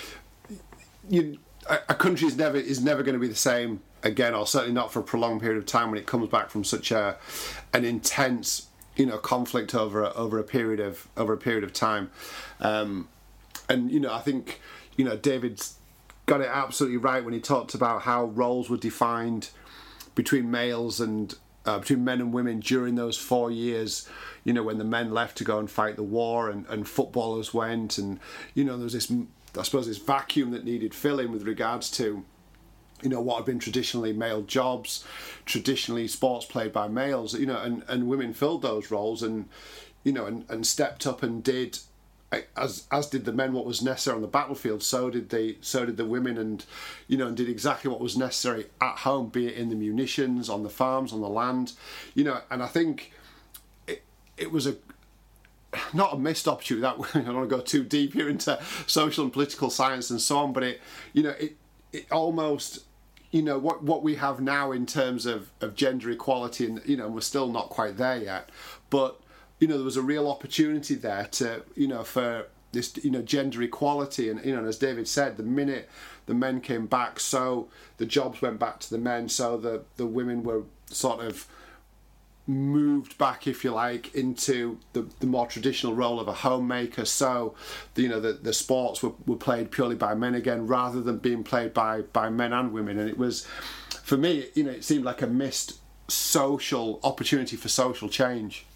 you, a, a country is never is never going to be the same again, or certainly not for a prolonged period of time when it comes back from such a an intense, you know, conflict over a, over a period of over a period of time. Um, and you know, I think, you know, David's got it absolutely right when he talked about how roles were defined between males and uh, between men and women during those four years. You know, when the men left to go and fight the war, and, and footballers went, and you know, there was this, I suppose, this vacuum that needed filling with regards to, you know, what had been traditionally male jobs, traditionally sports played by males, you know, and, and women filled those roles, and, you know, and, and stepped up and did, as as did the men, what was necessary on the battlefield. So did they, so did the women, and, you know, and did exactly what was necessary at home, be it in the munitions, on the farms, on the land, you know. And I think it, it was a, not a missed opportunity. That I don't want to go too deep here into social and political science and so on, but it, you know, it, it almost, you know, what what we have now in terms of, of gender equality, and, you know, we're still not quite there yet, but, you know, there was a real opportunity there to, you know, for this, you know, gender equality. And, you know, and as David said, the minute the men came back, so the jobs went back to the men, so the, the women were sort of moved back, if you like, into the, the more traditional role of a homemaker. So, you know, the, the sports were, were played purely by men again, rather than being played by, by men and women. And it was, for me, you know, it seemed like a missed social opportunity for social change.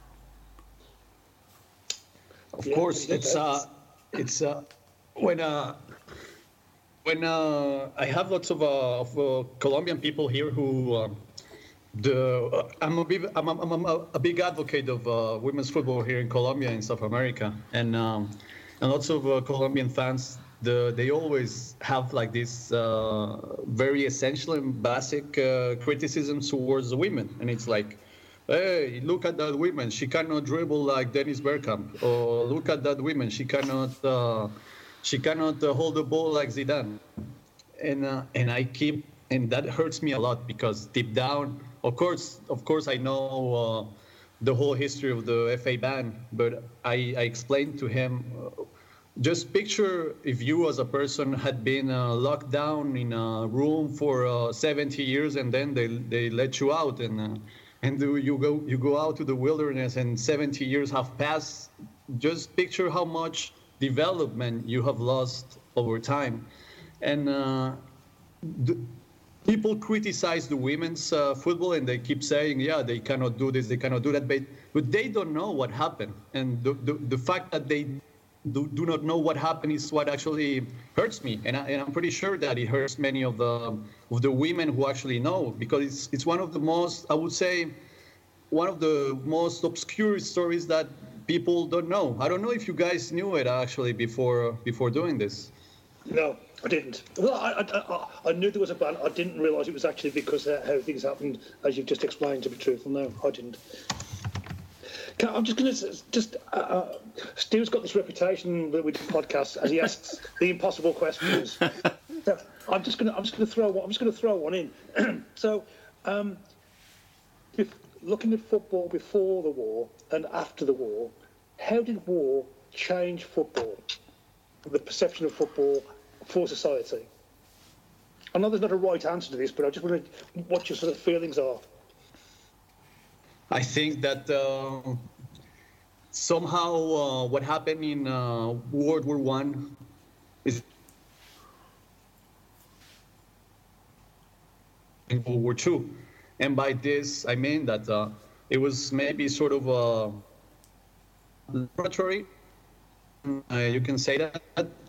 Of course, it's uh, it's uh, when uh, when uh, I have lots of uh, of uh, Colombian people here who. Uh, The uh, I'm a big I'm, I'm, I'm a big advocate of uh, women's football here in Colombia, in South America, and um, and lots of uh, Colombian fans. The they always have like this uh, very essential and basic uh, criticism towards the women, and it's like, hey, look at that woman, she cannot dribble like Dennis Bergkamp, or look at that woman, she cannot uh, she cannot uh, hold the ball like Zidane, and uh, and I keep and that hurts me a lot, because deep down. Of course, of course, I know uh, the whole history of the F A ban, but I, I explained to him, uh, just picture if you as a person had been uh, locked down in a room for uh, seventy years, and then they they let you out, and uh, and you go you go out to the wilderness, and seventy years have passed. Just picture how much development you have lost over time, and. Uh, the, People criticize the women's uh, football, and they keep saying, yeah, they cannot do this, they cannot do that, but, but they don't know what happened. And the, the, the fact that they do, do not know what happened is what actually hurts me. And, I, and I'm pretty sure that it hurts many of the of the women who actually know, because it's, it's one of the most, I would say, one of the most obscure stories that people don't know. I don't know if you guys knew it actually before before doing this. No, I didn't. Well, I, I, I, I knew there was a ban. I didn't realise it was actually because of how things happened, as you've just explained, to be truthful. No, I didn't. Can, I'm just going to just... Uh, uh, Stu's got this reputation with podcasts as he asks the impossible questions. So I'm just going to I'm just going to throw one. I'm just going to throw one in. so, um, if, looking at football before the war and after the war, how did war change football? The perception of football for society. I know there's not a right answer to this, but I just want to what your sort of feelings are. I think that uh, somehow uh, what happened in uh, World War One is in World War Two, and by this I mean that uh, it was maybe sort of a laboratory. Uh, you can say that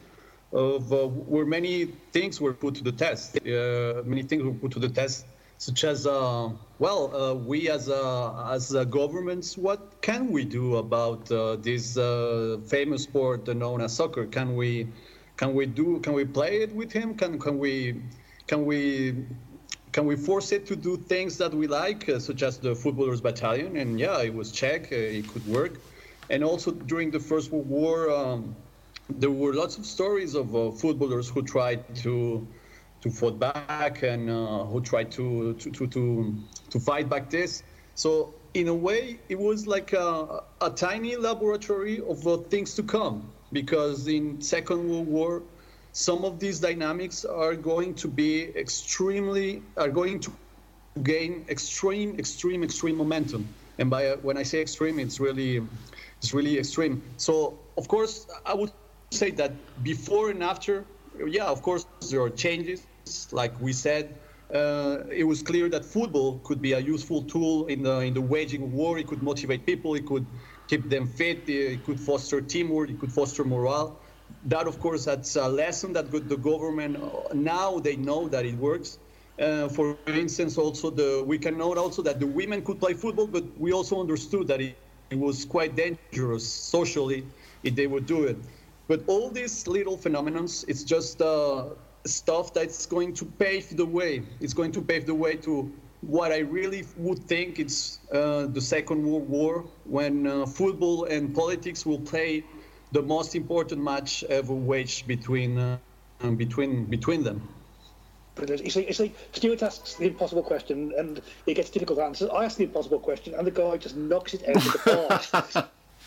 of uh, where many things were put to the test. Uh, many things were put to the test, such as uh, well, uh, we as a, as a governments, what can we do about uh, this uh, famous sport known as soccer? Can we can we do? Can we play it with him? Can can we can we can we force it to do things that we like, uh, such as the footballers' battalion? And yeah, it was Czech. Uh, it could work. And also during the First World War, um, there were lots of stories of uh, footballers who tried to to fight back and uh, who tried to to, to to to fight back this. So in a way, it was like a, a tiny laboratory of uh, things to come. Because in Second World War, some of these dynamics are going to be extremely are going to gain extreme, extreme, extreme momentum. And by uh, when I say extreme, it's really It's really extreme. So, of course, I would say that before and after, yeah, of course, there are changes. Like we said, uh, it was clear that football could be a useful tool in the in the waging of war. It could motivate people. It could keep them fit. It could foster teamwork. It could foster morale. That, of course, that's a lesson that the government, now they know that it works. Uh, for instance, also, the we can note also that the women could play football, but we also understood that it It was quite dangerous socially if they would do it. But all these little phenomena, it's just uh, stuff that's going to pave the way. It's going to pave the way to what I really would think it's uh, the Second World War, when uh, football and politics will play the most important match ever waged between uh, between between them. You see, you see, Stuart asks the impossible question and he gets difficult answers. I ask the impossible question and the guy just knocks it out of the park.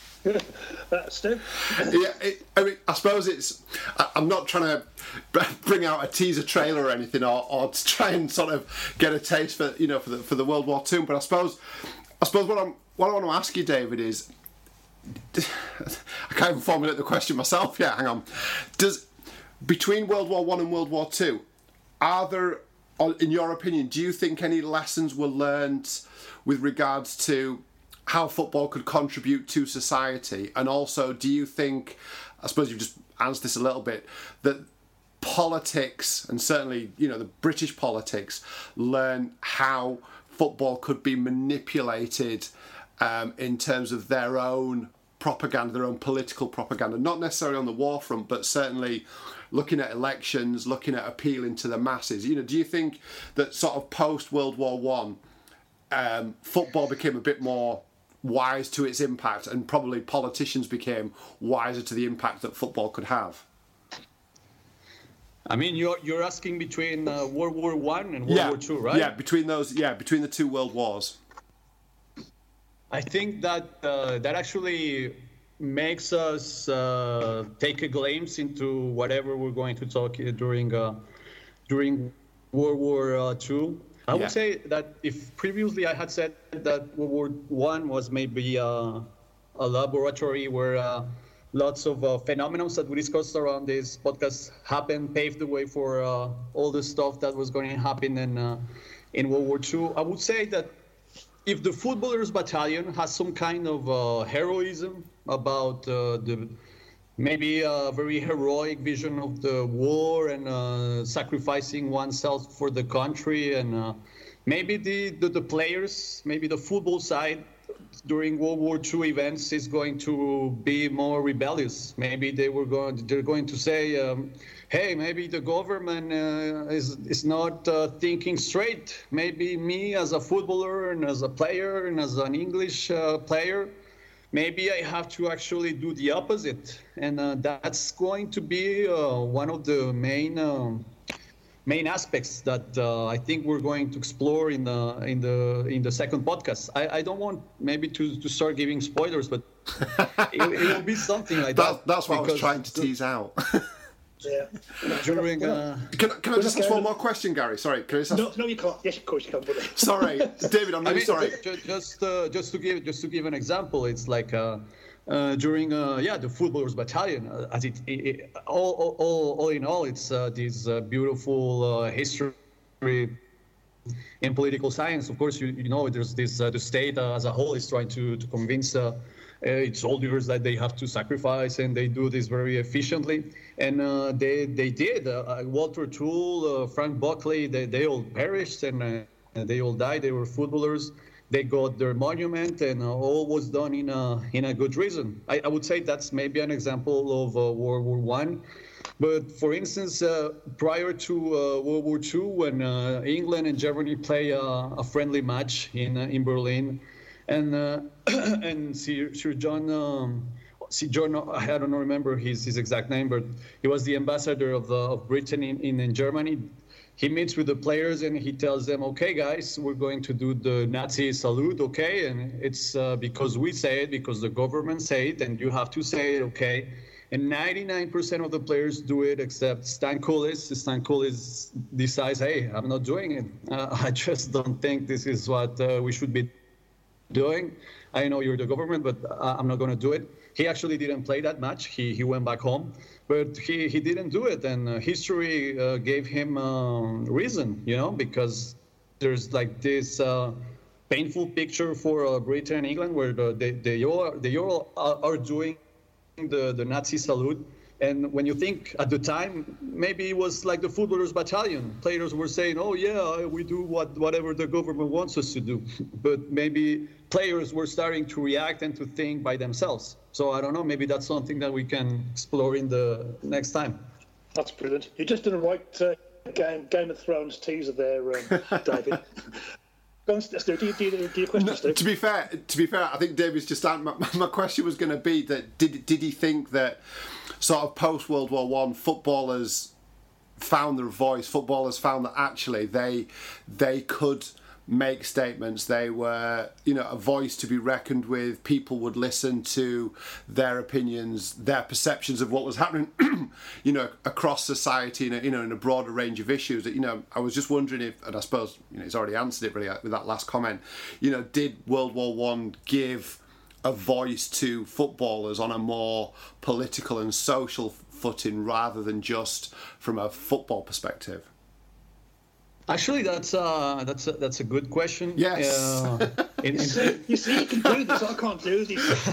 uh, Stu? Yeah, it, I mean, I suppose it's... I, I'm not trying to bring out a teaser trailer or anything, or, or to try and sort of get a taste for, you know, for the for the World War Two. But I suppose, I suppose what I'm what I want to ask you, David, is I can't even formulate the question myself yet. Hang on. Does between World War One and World War Two, are there, in your opinion, do you think any lessons were learned with regards to how football could contribute to society? And also, do you think, I suppose you've just answered this a little bit, that politics, and certainly, you know, the British politics, learn how football could be manipulated um, in terms of their own propaganda, their own political propaganda, not necessarily on the war front, but certainly looking at elections, looking at appealing to the masses. You know, do you think that sort of post World War One, um, football became a bit more wise to its impact, and probably politicians became wiser to the impact that football could have? I mean, you're you're asking between uh, World War One and World yeah. War Two, right? Yeah, between those. Yeah, between the two world wars. I think that uh, that actually makes us uh, take a glimpse into whatever we're going to talk during uh, during World War Two. I yeah. would say that if previously I had said that World War One was maybe uh, a laboratory where uh, lots of uh, phenomena that we discussed around this podcast happened, paved the way for uh, all the stuff that was going to happen in uh, in World War Two, I would say that if the footballers' battalion has some kind of uh, heroism about uh, the maybe a very heroic vision of the war and uh, sacrificing oneself for the country, and uh, maybe the, the, the players, maybe the football side during World War Two events is going to be more rebellious. Maybe they were going, they're going to say, um, hey, maybe the government uh, is is not uh, thinking straight. Maybe me as a footballer and as a player and as an English uh, player, maybe I have to actually do the opposite. And uh, that's going to be uh, one of the main uh, main aspects that uh, I think we're going to explore in the in the in the second podcast. I, I don't want maybe to, to start giving spoilers, but it, it will be something like that. that that's what I was trying to tease out. Yeah. During, uh, can, can I just ask one more question, Gary? Sorry, can I just ask... No, no, you can't. Yes, of course you can. But... Sorry, David, I'm really I mean, sorry. Just just, uh, just to give just to give an example, it's like uh, uh, during uh, yeah the footballers battalion. Uh, as it, it, it all, all all in all, it's uh, this uh, beautiful uh, history in political science. Of course, you you know there's this uh, the state uh, as a whole is trying to to convince uh, its soldiers that they have to sacrifice, and they do this very efficiently. And uh, they they did. Uh, Walter Toole, uh, Frank Buckley, they they all perished and uh, they all died. They were footballers. They got their monument, and uh, all was done in a in a good reason. I, I would say that's maybe an example of uh, World War One. But for instance, uh, prior to uh, World War Two, when uh, England and Germany play uh, a friendly match in uh, in Berlin, and uh, and Sir, Sir John, um, Sir John, I don't remember his, his exact name, but he was the ambassador of the, of Britain in, in, in Germany. He meets with the players and he tells them, "Okay, guys, we're going to do the Nazi salute, okay? And it's uh, because we say it, because the government say it, and you have to say it, okay?" And ninety-nine percent of the players do it except Stan Kullis. Stan Kullis decides, "Hey, I'm not doing it. Uh, I just don't think this is what uh, we should be doing. I know you're the government, but uh, I'm not going to do it." He actually didn't play that match. He he went back home, but he, he didn't do it. And uh, history uh, gave him uh, reason, you know, because there's like this uh, painful picture for uh, Britain and England where the, they, they all, they all are, are doing the, the Nazi salute. And when you think at the time, maybe it was like the footballers battalion. Players were saying, "Oh yeah, we do what whatever the government wants us to do." But maybe players were starting to react and to think by themselves. So I don't know, maybe that's something that we can explore in the next time. That's brilliant. You just did a right uh, Game, Game of Thrones teaser there, um, David. Go on, Stu, do you, do you, do you question, no, Stu? To be fair, to be fair, I think David's just starting. My, my question was going to be that did did he think that sort of post World War One footballers found their voice? Footballers found that actually they they could make statements. They were, you know, a voice to be reckoned with. People would listen to their opinions, their perceptions of what was happening, you know, across society, in a, you know, in a broader range of issues. That, you know, I was just wondering if, and I suppose, you know, he's already answered it really with that last comment. You know, did World War One give a voice to footballers on a more political and social footing rather than just from a football perspective? Actually, that's uh, that's a, that's a good question. Yes. Uh, in, in, You see, you can do this. I can't do this.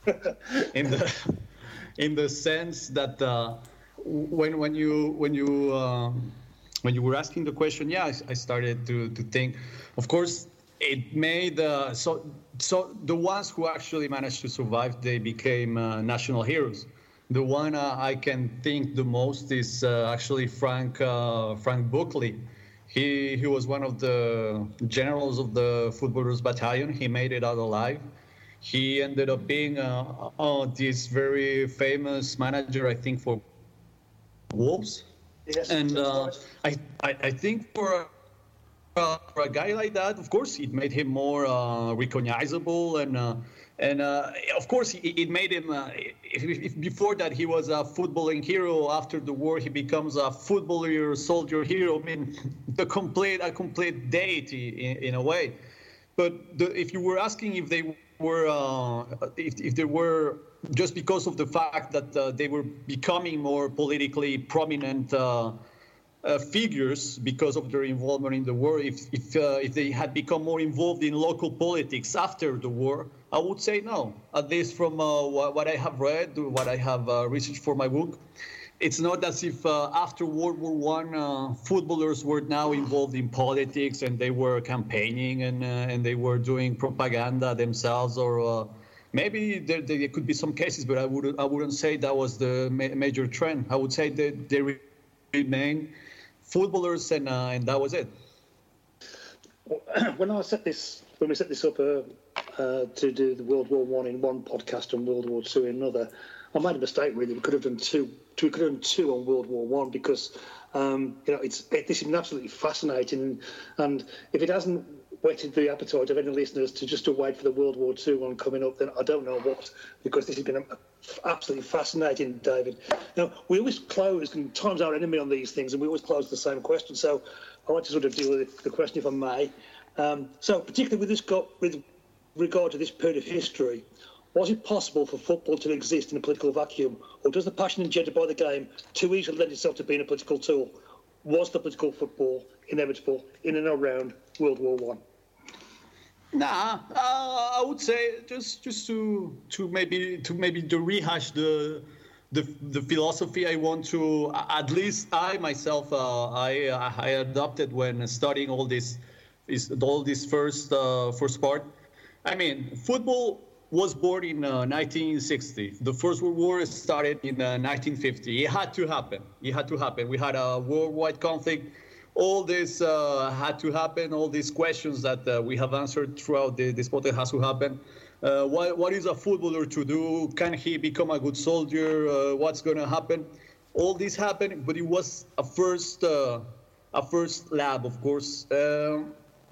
in the in the sense that uh, when when you when you um, when you were asking the question, yeah, I, I started to to think. Of course, it made uh, so so the ones who actually managed to survive, they became uh, national heroes. The one uh, I can think the most is uh, actually Frank uh, Frank Buckley. He he was one of the generals of the footballers battalion. He made it out alive. He ended up being uh, uh, this very famous manager, I think, for Wolves. Yes, and that's uh, right. I, I I think for a, uh, for a guy like that, of course, it made him more uh, recognizable, and uh, and uh, of course, it, it made him. Uh, if, if before that he was a footballing hero, after the war he becomes a footballer, soldier hero. I mean, the complete a complete deity in, in a way. But the, if you were asking if they were uh, if if they were just because of the fact that uh, they were becoming more politically prominent uh, uh, figures because of their involvement in the war, if if uh, if they had become more involved in local politics after the war, I would say no. At least from uh, what, what I have read, what I have uh, researched for my book, it's not as if uh, after World War One, uh, footballers were now involved in politics and they were campaigning and uh, and they were doing propaganda themselves, or uh, maybe there, there could be some cases, but I wouldn't I wouldn't say that was the ma- major trend. I would say that they remain footballers, and uh, and that was it. When I set this, when we set this up uh, uh, to do the World War One in one podcast and World War Two in another, I made a mistake. Really, we could have done two. We could have done two on World War One because um, you know it's it, this is absolutely fascinating, and if it hasn't whetted the appetite of any listeners to just to wait for the World War Two one coming up, then I don't know what, because this has been absolutely fascinating, David. Now, we always close, and time's our enemy on these things, and we always close with the same question. So I want to sort of deal with the question, if I may. Um, so particularly with this, with regard to this period of history, was it possible for football to exist in a political vacuum, or does the passion engendered by the game too easily lend itself to being a political tool? Was the political football inevitable in and around World War One? Nah, uh, I would say just just to to maybe to maybe to rehash the the the philosophy I want to, at least I myself uh, I I adopted when studying all this is all this first uh, first part. I mean, football was born in uh, nineteen sixty. The First World War started in uh, nineteen fifty. It had to happen. It had to happen. We had a worldwide conflict. All this uh, had to happen. All these questions that uh, we have answered throughout the, this podcast has to happen. Uh, what, what is a footballer to do? Can he become a good soldier? Uh, what's going to happen? All this happened, but it was a first, uh, a first lab, of course. Uh,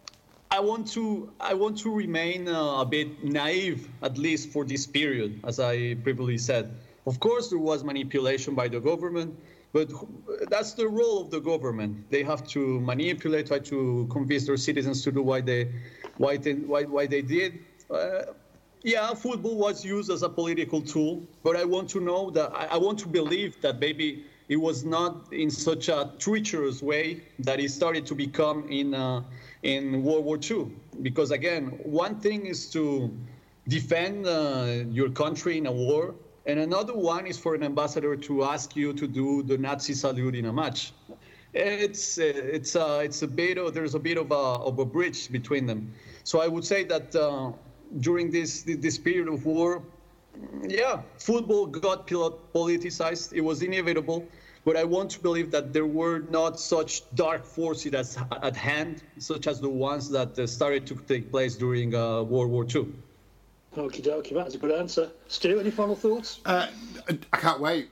I want to, I want to remain uh, a bit naive, at least for this period, as I previously said. Of course, there was manipulation by the government. But that's the role of the government. They have to manipulate, try to convince their citizens to do what they, why they, why, why they did. Uh, yeah, football was used as a political tool, but I want to know that, I, I want to believe that maybe it was not in such a treacherous way that it started to become in, uh, in World War Two. Because again, one thing is to defend uh, your country in a war, and another one is for an ambassador to ask you to do the Nazi salute in a match. It's it's uh, it's a bit of, there's a bit of a of a bridge between them. So I would say that uh, during this this period of war, yeah, football got politicized. It was inevitable, but I want to believe that there were not such dark forces at, at hand, such as the ones that uh, started to take place during uh, World War Two. Okie dokie, that's a good answer. Stu, any final thoughts? Uh, I can't wait.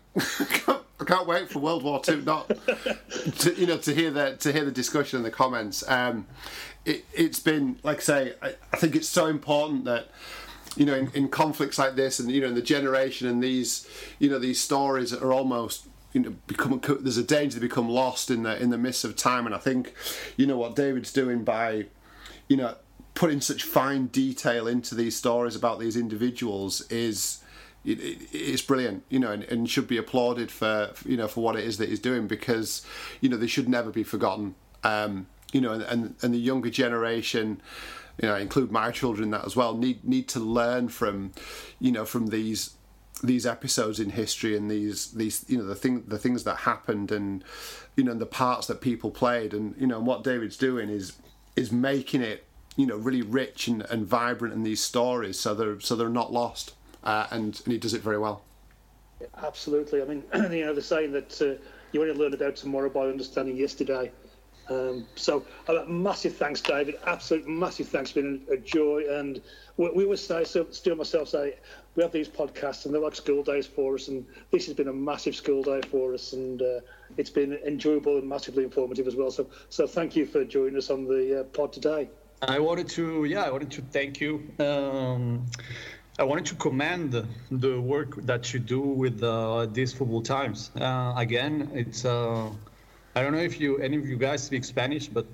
I can't wait for World War Two. Not to, you know, to hear the to hear the discussion and the comments. Um, it, it's been, like I say, I, I think it's so important that, you know, in, in conflicts like this, and you know, in the generation, and these, you know, these stories are almost, you know, become, there's a danger they become lost in the in the midst of time. And I think, you know, what David's doing by, you know, putting such fine detail into these stories about these individuals is it, it, it's brilliant, you know, and, and should be applauded for, you know, for what it is that he's doing, because, you know, they should never be forgotten. Um, you know, and, and and the younger generation, you know, include my children in that as well, need need to learn from, you know, from these these episodes in history, and these these you know the thing the things that happened, and you know, and the parts that people played, and you know, and what David's doing is is making it, you know, really rich and, and vibrant in these stories, so they're so they're not lost, uh, and and he does it very well. Yeah, absolutely. I mean, you know, the saying that uh, you only learn about tomorrow by understanding yesterday. Um, so, uh, massive thanks, David. Absolute massive thanks. It's been a joy, and we, we always say, so Stu and myself say, we have these podcasts, and they're like school days for us, and this has been a massive school day for us, and uh, it's been enjoyable and massively informative as well. So, so thank you for joining us on the uh, pod today. I wanted to, yeah, I wanted to thank you. Um, I wanted to commend the work that you do with uh, these Football Times. Uh, again, it's, uh, I don't know if you any of you guys speak Spanish, but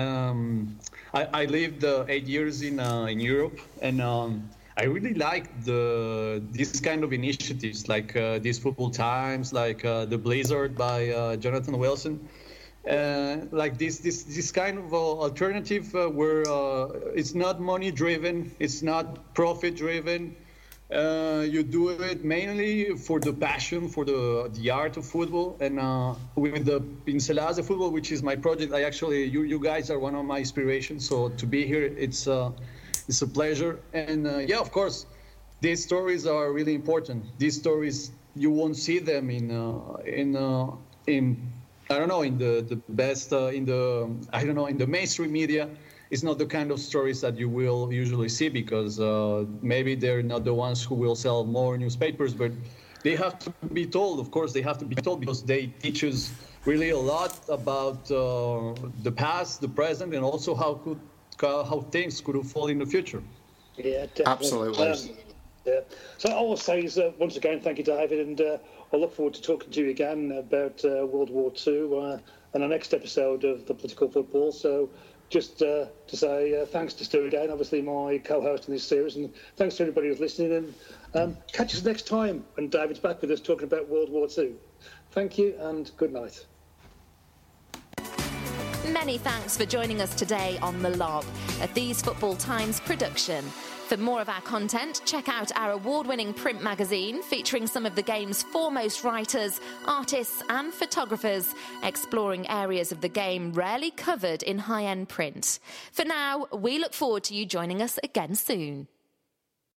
um, I, I lived uh, eight years in uh, in Europe, and um, I really like the this kind of initiatives, like uh, these Football Times, like uh, the Blizzard by uh, Jonathan Wilson. Uh, like this, this, this kind of uh, alternative uh, where uh, it's not money driven, it's not profit driven. Uh, you do it mainly for the passion, for the the art of football, and uh, with the Pinceladas de Football, which is my project. I actually, you you guys are one of my inspirations. So to be here, it's uh, it's a pleasure. And uh, yeah, of course, these stories are really important. These stories, you won't see them in uh, in uh, in I don't know in the the best uh, in the I don't know in the mainstream media. It's not the kind of stories that you will usually see because uh, maybe they're not the ones who will sell more newspapers, but they have to be told. Of course, they have to be told because they teach us really a lot about uh, the past, the present, and also how could how things could unfold in the future. Yeah, definitely. Absolutely. Um, yeah. So all I'll say is uh, once again, thank you, David, and uh, I look forward to talking to you again about uh, World War Two uh, and our next episode of the Political Football. So. Just uh, to say uh, thanks to Stu again, obviously my co-host in this series, and thanks to everybody who's listening. And um, catch us next time when David's back with us talking about World War Two. Thank you and good night. Many thanks for joining us today on The Lob, a These Football Times production. For more of our content, check out our award-winning print magazine featuring some of the game's foremost writers, artists and photographers, exploring areas of the game rarely covered in high-end print. For now, we look forward to you joining us again soon.